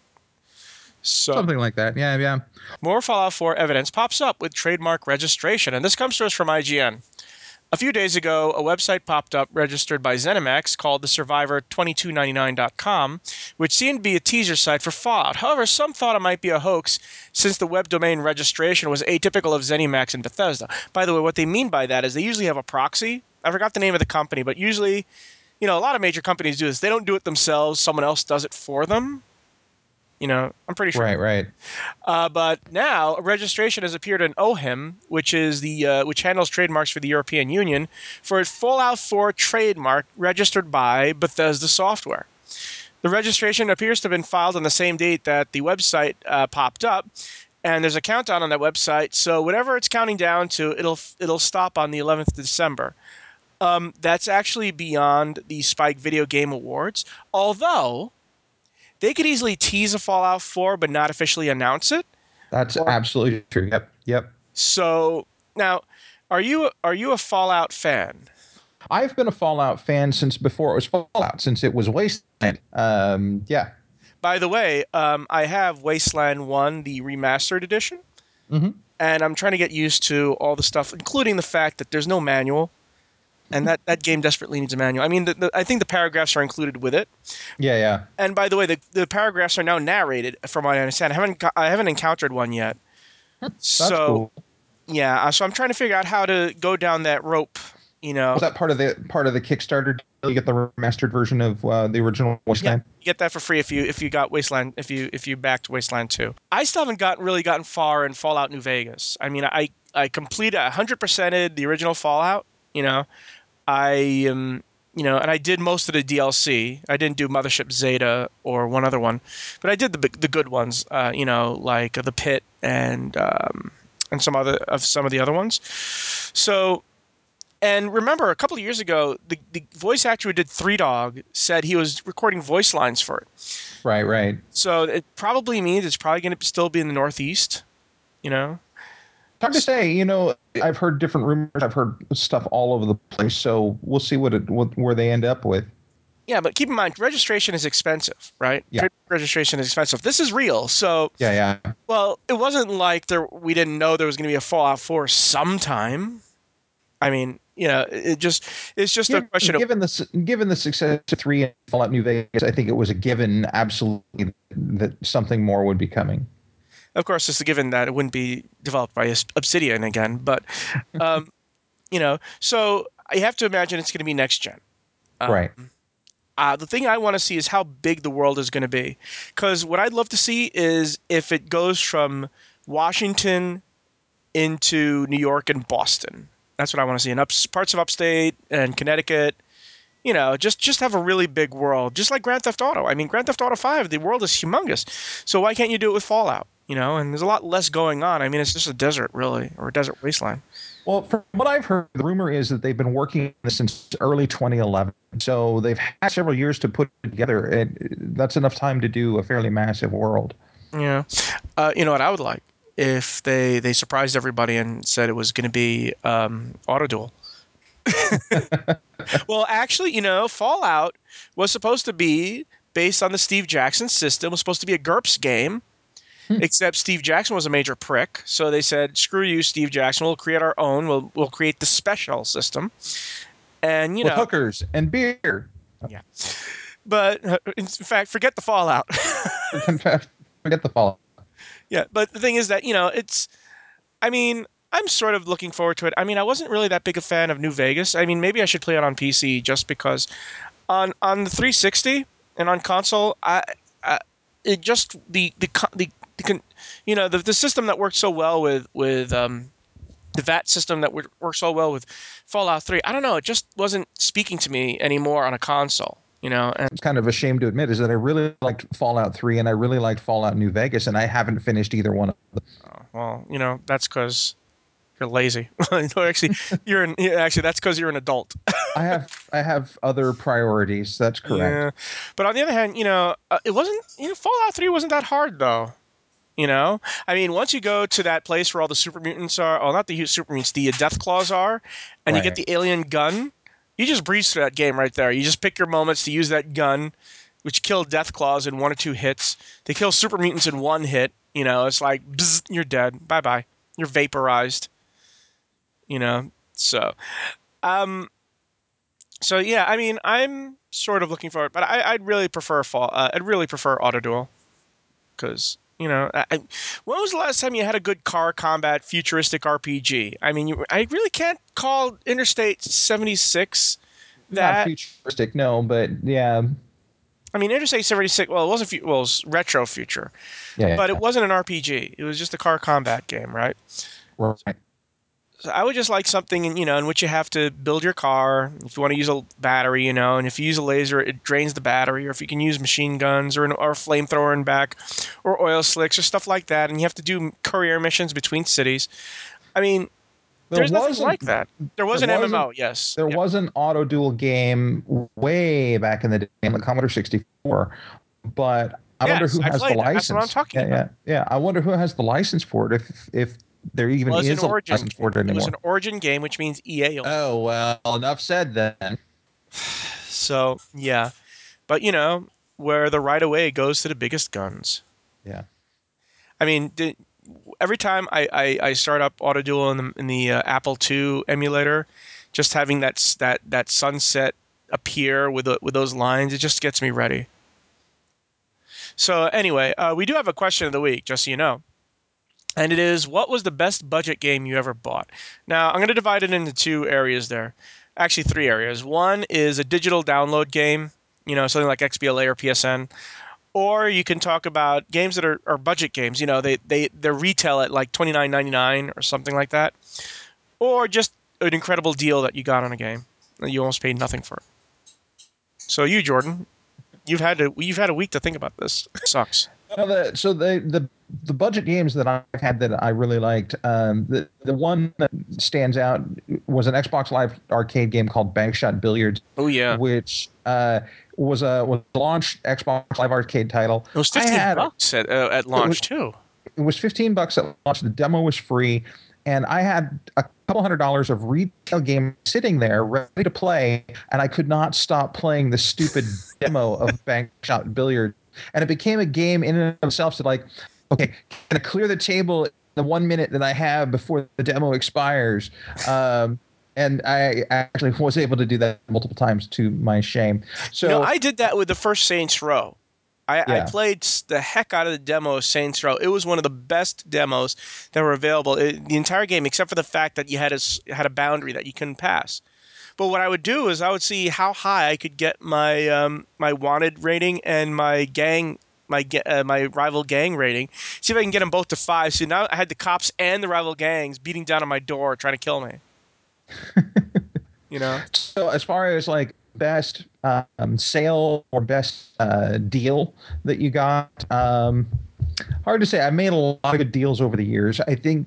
So Something like that. Yeah, yeah. more Fallout 4 evidence pops up with trademark registration, and this comes to us from IGN. A few days ago, a website popped up registered by ZeniMax called the Survivor2299.com, which seemed to be a teaser site for Fallout. However, some thought it might be a hoax since the web domain registration was atypical of ZeniMax and Bethesda. By the way, what they mean by that is they usually have a proxy. I forgot the name of the company, but usually, a lot of major companies do this. They don't do it themselves, someone else does it for them. I'm pretty sure. Right, right. But now registration has appeared in OHIM, which is which handles trademarks for the European Union, for a Fallout 4 trademark registered by Bethesda Software. The registration appears to have been filed on the same date that the website popped up, and there's a countdown on that website. So whatever it's counting down to, it'll stop on the 11th of December. That's actually beyond the Spike Video Game Awards, although they could easily tease a Fallout 4 but not officially announce it. That's Or absolutely true. Yep, yep. so now, are you a Fallout fan? I've been a Fallout fan since before it was Fallout, since it was Wasteland. Yeah. By the way, I have Wasteland 1, the remastered edition, Hmm. and I'm trying to get used to all the stuff, including the fact that there's no manual, and that game desperately needs a manual. I mean, I think the paragraphs are included with it. Yeah, yeah. And by the way, the paragraphs are now narrated, from what I understand. I haven't encountered one yet. That's So cool. yeah, so I'm trying to figure out how to go down that rope. Was that part of the Kickstarter? You get the remastered version of the original Yeah, Wasteland. you get that for free if you got Wasteland if you backed Wasteland 2. I still haven't gotten far in Fallout New Vegas. I mean, I completed 100%ed the original Fallout. I and I did most of the DLC. I didn't do Mothership Zeta or one other one, but I did the good ones. Like the Pit and some of the other ones. So. And remember, a couple of years ago, the voice actor who did Three Dog said he was recording voice lines for it. Right, right. So it probably means it's probably going to still be in the Northeast, you know? Hard to say. I've heard different rumors. I've heard stuff all over the place. So we'll see where they end up with. Yeah, but keep in mind, registration is expensive, right? Yeah, Trade registration is expensive. This is real. So, yeah, yeah. well, it wasn't like we didn't know there was going to be a Fallout 4 sometime. I mean, it's just a question of, Given the success of 3 and Fallout New Vegas, I think it was a given, absolutely, that something more would be coming. of course, it's a given that it wouldn't be developed by Obsidian again, but, so you have to imagine it's going to be next gen. Right. The thing I want to see is how big the world is going to be. Because what I'd love to see is if it goes from Washington into New York and Boston. That's what I want to see. And parts of upstate and Connecticut, just have a really big world, just like Grand Theft Auto. I mean, Grand Theft Auto 5, the world is humongous. So why can't you do it with Fallout? And there's a lot less going on. I mean, it's just a desert, really, or a desert wasteland. Well, from what I've heard, the rumor is that they've been working on this since early 2011. So they've had several years to put it together. That's enough time to do a fairly massive world. Yeah. You know what I would like? If they surprised everybody and said it was going to be Auto Duel. Well, actually, Fallout was supposed to be based on the Steve Jackson system. It was supposed to be a GURPS game, except Steve Jackson was a major prick. So they said, "Screw you, Steve Jackson. We'll create our own. We'll create the special system." And With hookers and beer. yeah. But in fact, forget the Fallout. Forget the Fallout. Yeah, but the thing is that it's. I mean, I'm sort of looking forward to it. I mean, I wasn't really that big a fan of New Vegas. I mean, maybe I should play it on PC just because on the 360 and on console, it just the system that worked so well with the VAT system that worked so well with Fallout 3. I don't know. It just wasn't speaking to me anymore on a console. And It's kind of a shame to admit is that I really liked Fallout 3 and I really liked Fallout New Vegas, and I haven't finished either one of them. well, that's because you're lazy. No, actually, that's because you're an adult. I have other priorities. That's correct. Yeah, but on the other hand, it wasn't. Fallout 3 wasn't that hard though. I mean, once you go to that place where all the super mutants are, oh, not the super mutants, the death claws are, and you get Right. the alien gun, you just breeze through that game right there. You just pick your moments to use that gun, which kill death claws in 1 or 2 hits. They kill super mutants in 1 hit. It's like, bzz, you're dead. Bye bye. You're vaporized. So, um, so yeah. I mean, I'm sort of looking forward, but I'd really prefer I'd really prefer Auto Duel because when was the last time you had a good car combat futuristic RPG? I mean, I really can't call Interstate 76 Not that. futuristic, no, but yeah. I mean, Interstate 76. Well, it wasn't. Well, it was retro future, Yeah. but it wasn't an RPG. It was just a car combat game, right? Right. So I would just like something, in which you have to build your car. If you want to use a battery, and if you use a laser, it drains the battery. Or if you can use machine guns or a flamethrower in back, or oil slicks or stuff like that, and you have to do courier missions between cities. I mean, There there's nothing wasn't like that. There was there an wasn't MMO, yes. there Yeah. was an auto duel game way back in the day on the Commodore 64, but I wonder Yes, who I has the played that. That's what I'm license. talking about. Yeah. I wonder who has the license for it if there It even was an is a Origin license for game. it It was an anymore. Origin game, which means EA owned it. Oh, well, enough said then. So, yeah. But, where the right of way goes to the biggest guns. Yeah. I mean, every time I start up Auto Duel in the Apple II emulator, just having that sunset appear with those lines, it just gets me ready. So anyway, we do have a question of the week, just so you know. And it is, what was the best budget game you ever bought? Now, I'm going to divide it into 2 areas there. Actually, 3 areas. One is a digital download game, something like XBLA or PSN. Or you can talk about games that are budget games. They're retail at like $29.99 or something like that. Or just an incredible deal that you got on a game that you almost paid nothing for. So you, Jordan, you've had a week to think about this. Sucks. No, the budget games that I've had that I really liked, the one that stands out was an Xbox Live Arcade game called Bankshot Billiards, Oh yeah, which was a launch Xbox Live Arcade title. it was I 15 had bucks at it was launch too. it was $15 at launch. The demo was free, and I had a couple $100 of retail game sitting there ready to play, and I could not stop playing the stupid demo of Bankshot Billiards. And it became a game in and of itself. So like, okay, can I clear the table in the 1 minute that I have before the demo expires? And I actually was able to do that multiple times to my shame. So I did that with the first Saints Row. I yeah. played the heck out of the demo of Saints Row. It was one of the best demos that were available. The entire game, except for the fact that you had a boundary that you couldn't pass. But what I would do is I would see how high I could get my wanted rating and my rival gang rating. See if I can get them both to 5. So now I had the cops and the rival gangs beating down on my door trying to kill me. You know? So as far as like best sale or best deal that you got? Hard to say. I made a lot of good deals over the years.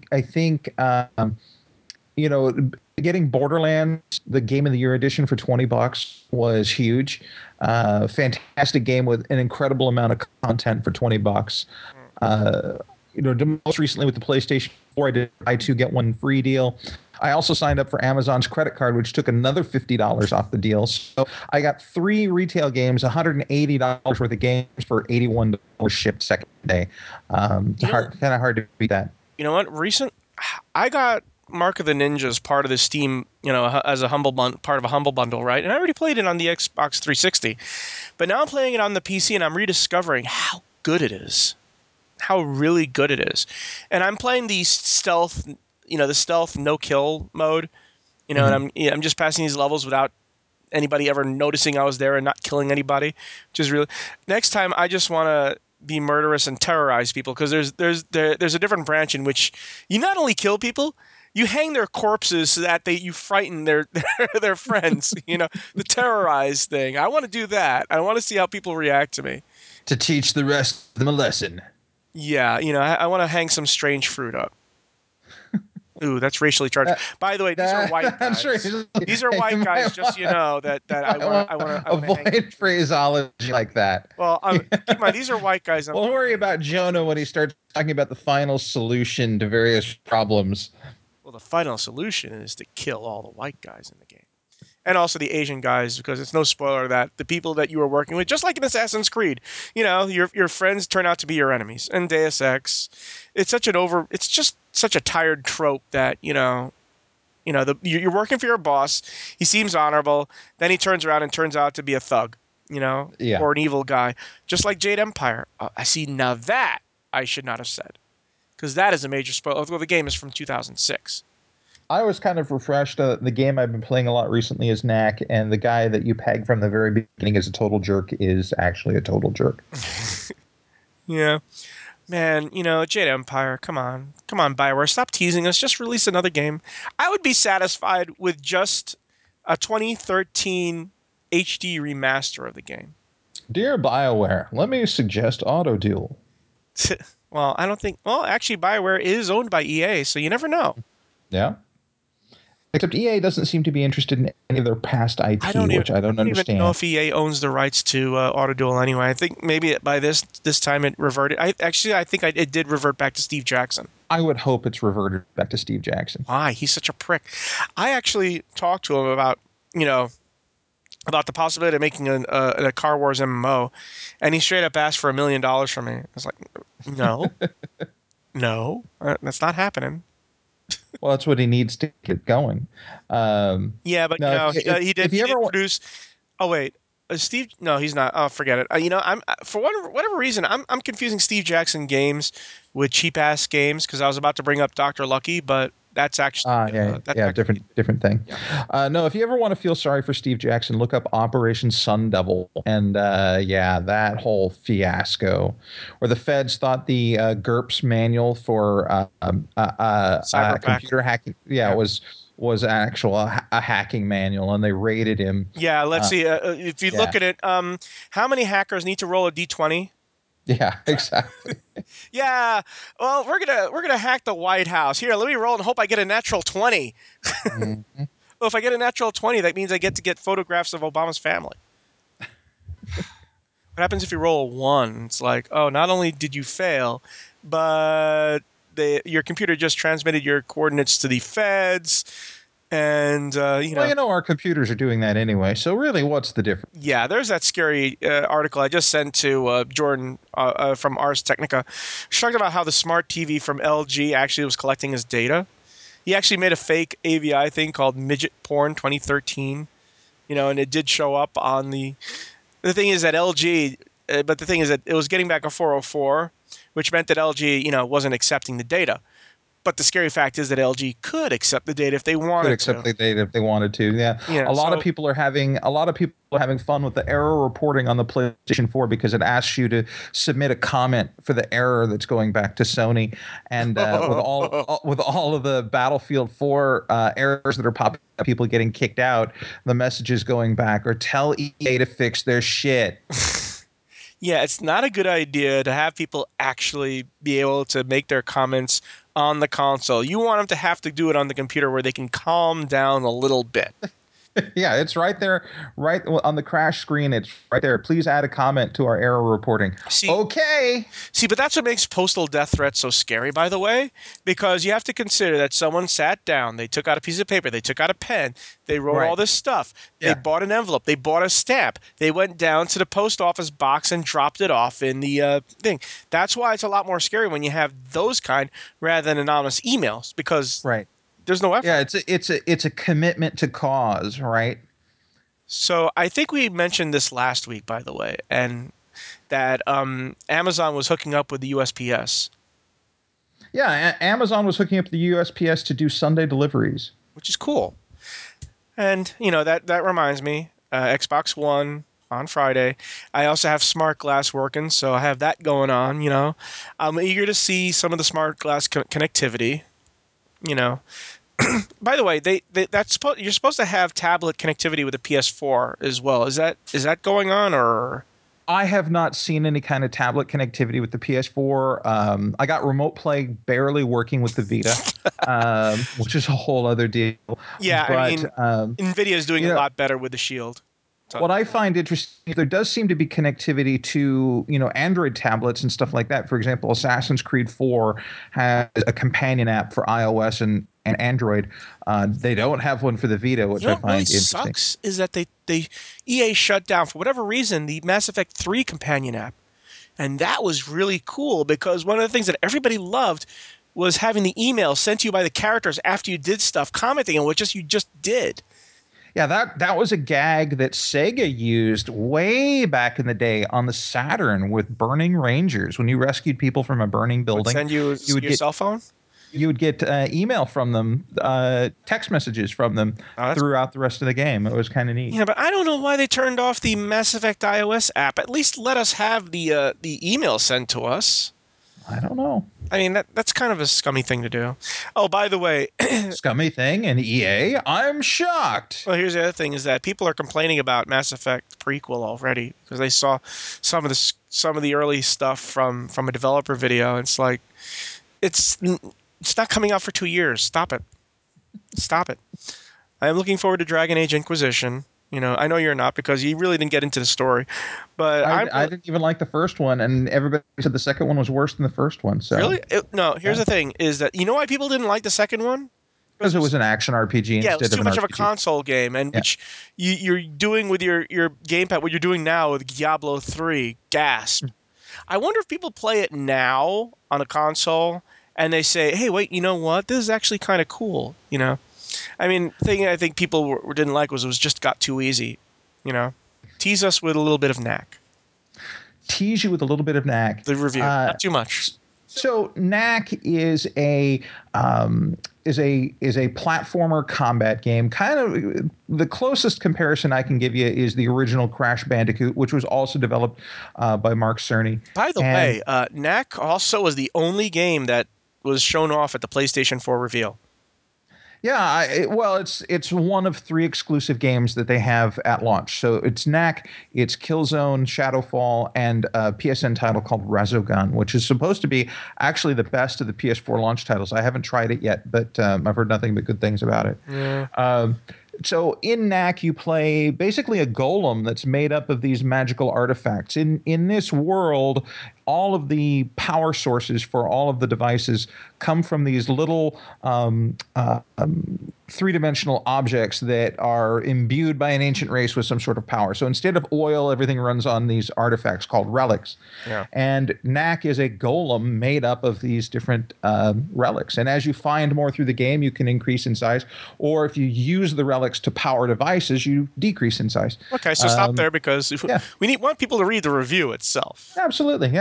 I think you know, getting Borderlands, the Game of the Year edition for $20 was huge. Fantastic game with an incredible amount of content for $20. Uh, most recently with the PlayStation 4, I did buy two get one free deal. I also signed up for Amazon's credit card, which took another $50 off the deal. So I got three retail games, $180 worth of games for $81 shipped second day. Kind of hard to beat that. You know what? I got Mark of the Ninja as part of the Steam, as a part of a humble bundle, right? And I already played it on the Xbox 360, but now I'm playing it on the PC, and I'm rediscovering how good it is, how really good it is. And I'm playing the stealth no kill mode, and I'm just passing these levels without anybody ever noticing I was there and not killing anybody, which is really. Next time, I just want to be murderous and terrorize people, because there's a different branch in which you not only kill people, you hang their corpses so that you frighten their friends. The terrorize thing. I want to do that. I want to see how people react to me. To teach the rest of them a lesson. Yeah, I want to hang some strange fruit up. Ooh, that's racially charged. By the way, these are white guys. These are white guys, just so you know that I want to avoid phraseology like that. Well, keep in mind, these are white guys. Don't worry about Jonah when he starts talking about the final solution to various problems. Well, the final solution is to kill all the white guys in the game. And also the Asian guys, because it's no spoiler that the people that you were working with, just like in Assassin's Creed, your friends turn out to be your enemies. And Deus Ex, it's just such a tired trope that you're working for your boss. He seems honorable, then he turns around and turns out to be a thug, or an evil guy, just like Jade Empire. I see. Now that I should not have said, because that is a major spoiler. Well, the game is from 2006. I was kind of refreshed. The game I've been playing a lot recently is Knack, and the guy that you peg from the very beginning as a total jerk is actually a total jerk. Yeah. Man, Jade Empire, come on, BioWare, stop teasing us. Just release another game. I would be satisfied with just a 2013 HD remaster of the game. Dear BioWare, let me suggest Auto Duel. Well, I don't think. Well, actually, BioWare is owned by EA, so you never know. Yeah. Except EA doesn't seem to be interested in any of their past IP, which I don't understand. I don't even know if EA owns the rights to Auto Duel anyway. I think maybe by this time it reverted. I think it did revert back to Steve Jackson. I would hope it's reverted back to Steve Jackson. Why? He's such a prick. I actually talked to him about the possibility of making a Car Wars MMO, and he straight up asked for $1 million from me. I was like, no, no, that's not happening. Well, that's what he needs to get going. Yeah, but he did produce. Oh wait, Steve? No, he's not. Oh, forget it. I'm for whatever reason, I'm confusing Steve Jackson games with cheap ass games, because I was about to bring up Dr. Lucky, but that's actually different thing. Yeah. No, if you ever want to feel sorry for Steve Jackson, look up Operation Sun Devil, and that whole fiasco, where the feds thought the GURPS manual for computer hacking, was actual a hacking manual, and they raided him. Yeah, let's see. If you look at it, how many hackers need to roll a d20? Yeah, exactly. Yeah, well, we're gonna hack the White House. Here, let me roll and hope I get a natural 20. Mm-hmm. Well, if I get a natural 20, that means I get to get photographs of Obama's family. What happens if you roll a 1? It's like, oh, not only did you fail, but your computer just transmitted your coordinates to the feds. And, our computers are doing that anyway. So really, what's the difference? Yeah, there's that scary article I just sent to Jordan from Ars Technica. She talked about how the smart TV from LG actually was collecting his data. He actually made a fake AVI thing called Midget Porn 2013, and it did show up on the thing is that LG, but the thing is that it was getting back a 404, which meant that LG, wasn't accepting the data. But the scary fact is that LG could accept the data if they Could wanted accept to. the data if they wanted to. Yeah, Yeah. a lot of So people are having fun with the error reporting on the PlayStation 4 because it asks you to submit a comment for the error that's going back to Sony, and with all of the Battlefield 4 errors that are popping up, people getting kicked out, the messages going back or tell EA to fix their shit. yeah, it's not a good idea to have people actually be able to make their comments on the console. You want them to have to do it on the computer where they can calm down a little bit. Yeah, it's right there, right on the crash screen. It's right there. Please add a comment to our error reporting. See, Okay. but that's what makes postal death threats so scary, by the way, because you have to consider that someone sat down, they took out a piece of paper, they took out a pen, they wrote all Right. this stuff, they Yeah. bought an envelope, they bought a stamp, they went down to the post office box and dropped it off in the thing. That's why it's a lot more scary when you have those kind rather than anonymous emails, because Right. there's no Yeah, effort. it's a commitment to cause, right? So I think we mentioned this last week, by the way, and that Amazon was hooking up with the USPS, Yeah, Amazon was hooking up the USPS to do Sunday deliveries. which is cool. And that reminds me, Xbox One on Friday. I also have Smart Glass working, so I have that going on. I'm eager to see some of the Smart Glass connectivity. You know, by the way, you're supposed to have tablet connectivity with the PS4 as well. Is that going on or? I have not seen any kind of tablet connectivity with the PS4. I got Remote Play barely working with the Vita, which is a whole other deal. Yeah, I But mean, Nvidia is doing you a know, lot better with the Shield. So, what I find interesting, there does seem to be connectivity to, Android tablets and stuff like that. For example, Assassin's Creed 4 has a companion app for iOS and Android. They don't have one for the Vita, which I what really find interesting. sucks is that they EA shut down for whatever reason the Mass Effect 3 companion app. And that was really cool because one of the things that everybody loved was having the email sent to you by the characters after you did stuff, commenting on what you just did. Yeah, that was a gag that Sega used way back in the day on the Saturn with Burning Rangers. When you rescued people from a burning Would building, send you you would your get cell phone. email from them, text messages from them Oh, that's throughout the rest of the game. It was kind of neat. yeah, but I don't know why they turned off the Mass Effect iOS app. At least let us have the email sent to us. I don't know. I mean that's kind of a scummy thing to do. Oh, by the way, Scummy thing and EA. I'm shocked. well, here's the other thing: is that people are complaining about Mass Effect prequel already because they saw some of the early stuff from a developer video. It's like it's it's not coming out for 2 years. Stop it! Stop it! I am looking forward to Dragon Age Inquisition. I know you're not because you really didn't get into the story, but I didn't even like the first one, and everybody said the second one was worse than the first one. So really no. Here's yeah, the thing: is that why people didn't like the second one? Because because it was an action RPG yeah, it was instead of too an much of a RPG. console game, and Yeah. which you're doing with your gamepad. What you're doing now with Diablo 3, gasp. I wonder if people play it now on a console and they say, "Hey, wait, you know what? This is actually kind of cool." I mean, the thing I think people didn't like was it was just got too easy. You know, tease us with a little bit of knack. Tease you with a little bit of knack. The review, not too much. So Knack is a platformer combat game. Kind of the closest comparison I can give you is the original Crash Bandicoot, which was also developed by Mark Cerny. By the And way, Knack also was the only game that was shown off at the PlayStation 4 reveal. yeah, it's one of 3 exclusive games that they have at launch. So it's Knack, it's Killzone, Shadowfall, and a PSN title called Resogun, which is supposed to be actually the best of the PS4 launch titles. I haven't tried it yet, but I've heard nothing but good things about it. Yeah. So in Knack, you play basically a golem that's made up of these magical artifacts. In this world, all of the power sources for all of the devices come from these little three-dimensional objects that are imbued by an ancient race with some sort of power. So instead of oil, everything runs on these artifacts called relics. Yeah. And Knack is a golem made up of these different relics. And as you find more through the game, you can increase in size. Or if you use the relics to power devices, you decrease in size. Okay, so stop there because Yeah. we want people to read the review itself. Absolutely, yeah.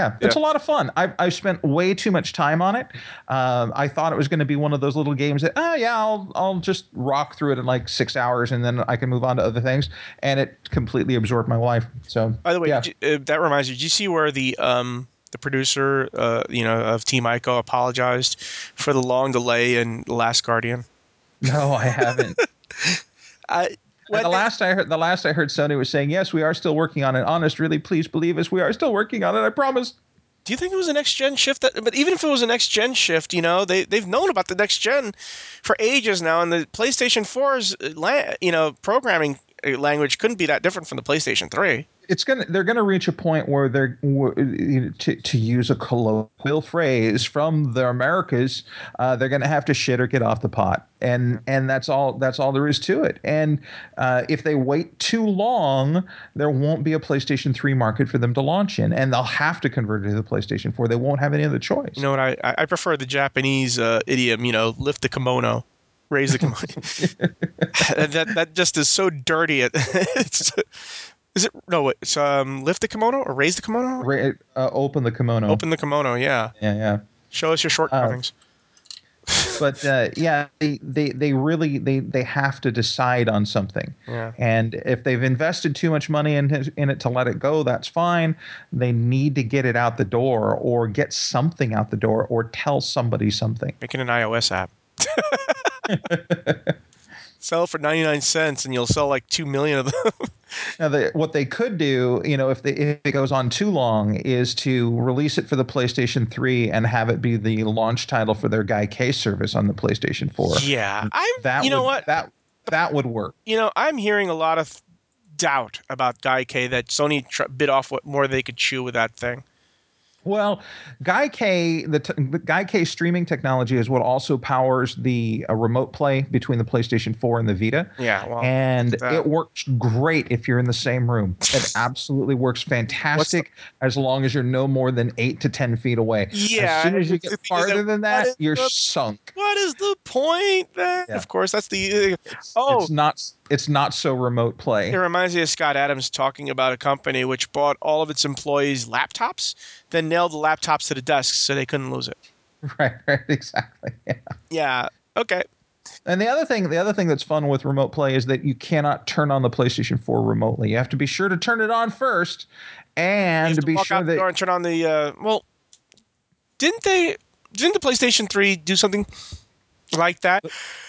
Yeah, it's a lot of fun. I've spent way too much time on it. I thought it was going to be one of those little games that, I'll just rock through it in like 6 hours and then I can move on to other things. And it completely absorbed my life. So, By the way, yeah. that reminds me. Did you see where the producer, of Team Ico apologized for the long delay in The Last Guardian? No, I haven't. I And the last I heard, Sony was saying, yes, we are still working on it. Honest, really, please believe us. We are still working on it. I promise. Do you think it was a next gen shift? But even if it was a next gen shift, they've known about the next gen for ages now, and the PlayStation 4's programming language couldn't be that different from the PlayStation 3. They're gonna reach a point where to use a colloquial phrase from the Americas, they're gonna have to shit or get off the pot, and that's all there is to it. And if they wait too long, there won't be a PlayStation 3 market for them to launch in, and they'll have to convert it to the PlayStation 4. They won't have any other choice. You know what? I prefer the Japanese idiom. Lift the kimono, raise the kimono. that just is so dirty. Is it no? Wait, it's lift the kimono or raise the kimono? Open the kimono. Open the kimono. Yeah. Yeah. Show us your shortcomings. But they really they have to decide on something. Yeah. And if they've invested too much money in it to let it go, that's fine. They need to get it out the door, or get something out the door, or tell somebody something. Making an iOS app. Sell it for 99 cents and you'll sell like 2 million of them. Now, what they could do, if it goes on too long, is to release it for the PlayStation 3 and have it be the launch title for their Gaikai service on the PlayStation 4. Yeah. That would work. I'm hearing a lot of doubt about Gaikai, that Sony bit off what more they could chew with that thing. Well, Gaikai, the Gaikai streaming technology is what also powers the remote play between the PlayStation 4 and the Vita. Yeah, well, and it works great if you're in the same room. It absolutely works fantastic as long as you're no more than 8 to 10 feet away. Yeah, as soon as you get farther than that, you're sunk. What is the point then? Yeah. Of course, that's the it's not so remote play. It reminds me of Scott Adams talking about a company which bought all of its employees laptops, then nailed the laptops to the desks so they couldn't lose it. Right, exactly. Yeah. Okay. And the other thing that's fun with remote play is that you cannot turn on the PlayStation 4 remotely. You have to be sure to turn it on first, and to be walk sure out the door and turn on the. Didn't the PlayStation 3 do something like that?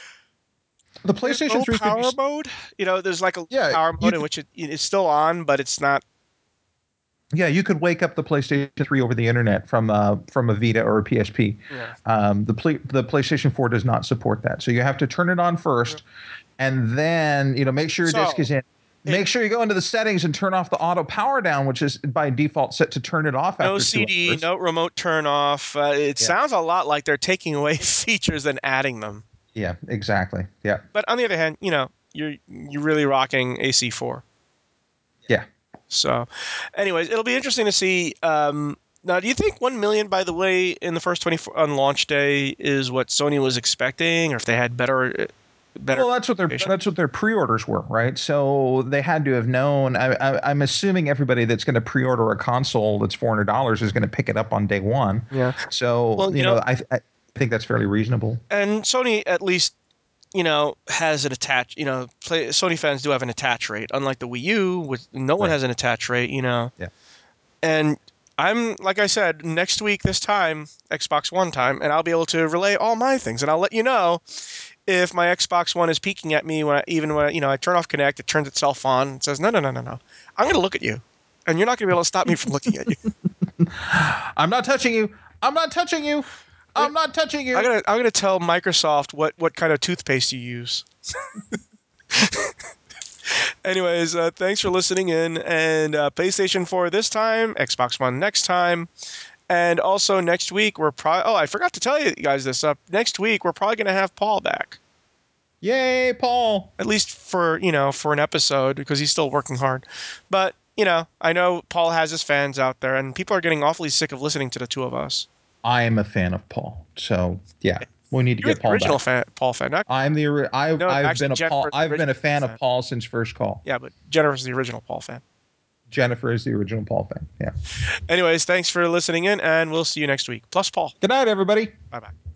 The PlayStation 3 power mode. There's like a power mode in which it's still on, but it's not. Yeah, you could wake up the PlayStation 3 over the internet from a Vita or a PSP. Yeah. The PlayStation 4 does not support that, so you have to turn it on first, and then make sure your disc is in. Make sure you go into the settings and turn off the auto power down, which is by default set to turn it off after 2 hours. No CD, no remote turn off. It sounds a lot like they're taking away features and adding them. Yeah, exactly. Yeah. But on the other hand, you're really rocking AC4. Yeah. So, anyways, it'll be interesting to see. Now, do you think 1 million, by the way, in the first 24 on launch day is what Sony was expecting, or if they had better? Well, that's what their pre-orders were, right? So they had to have known. I'm assuming everybody that's going to pre-order a console that's $400 is going to pick it up on day one. Yeah. So I think that's fairly reasonable. And Sony at least has an attach. Sony fans do have an attach rate, unlike the Wii U, no one has an attach rate. Yeah. And I'm, like I said, next week this time, Xbox One time, and I'll be able to relay all my things, and I'll let you know if my Xbox One is peeking at me when I turn off Kinect, it turns itself on and says, no. I'm going to look at you, and you're not going to be able to stop me from looking at you. I'm not touching you. I'm not touching you. I'm not touching you. I'm gonna tell Microsoft what kind of toothpaste you use. Anyways, thanks for listening in, and PlayStation 4 this time, Xbox One next time, and also next week we're probably. Oh, I forgot to tell you guys this. Next week we're probably gonna have Paul back. Yay, Paul! At least for an episode, because he's still working hard. But I know Paul has his fans out there, and people are getting awfully sick of listening to the two of us. I am a fan of Paul, so yeah, we need to get Paul original back. Paul fan. I'm the. I've been a Jennifer's Paul. I've been a fan of Paul since first call. Yeah, but Jennifer's the original Paul fan. Jennifer is the original Paul fan. Yeah. Anyways, thanks for listening in, and we'll see you next week. Plus Paul. Good night, everybody. Bye-bye.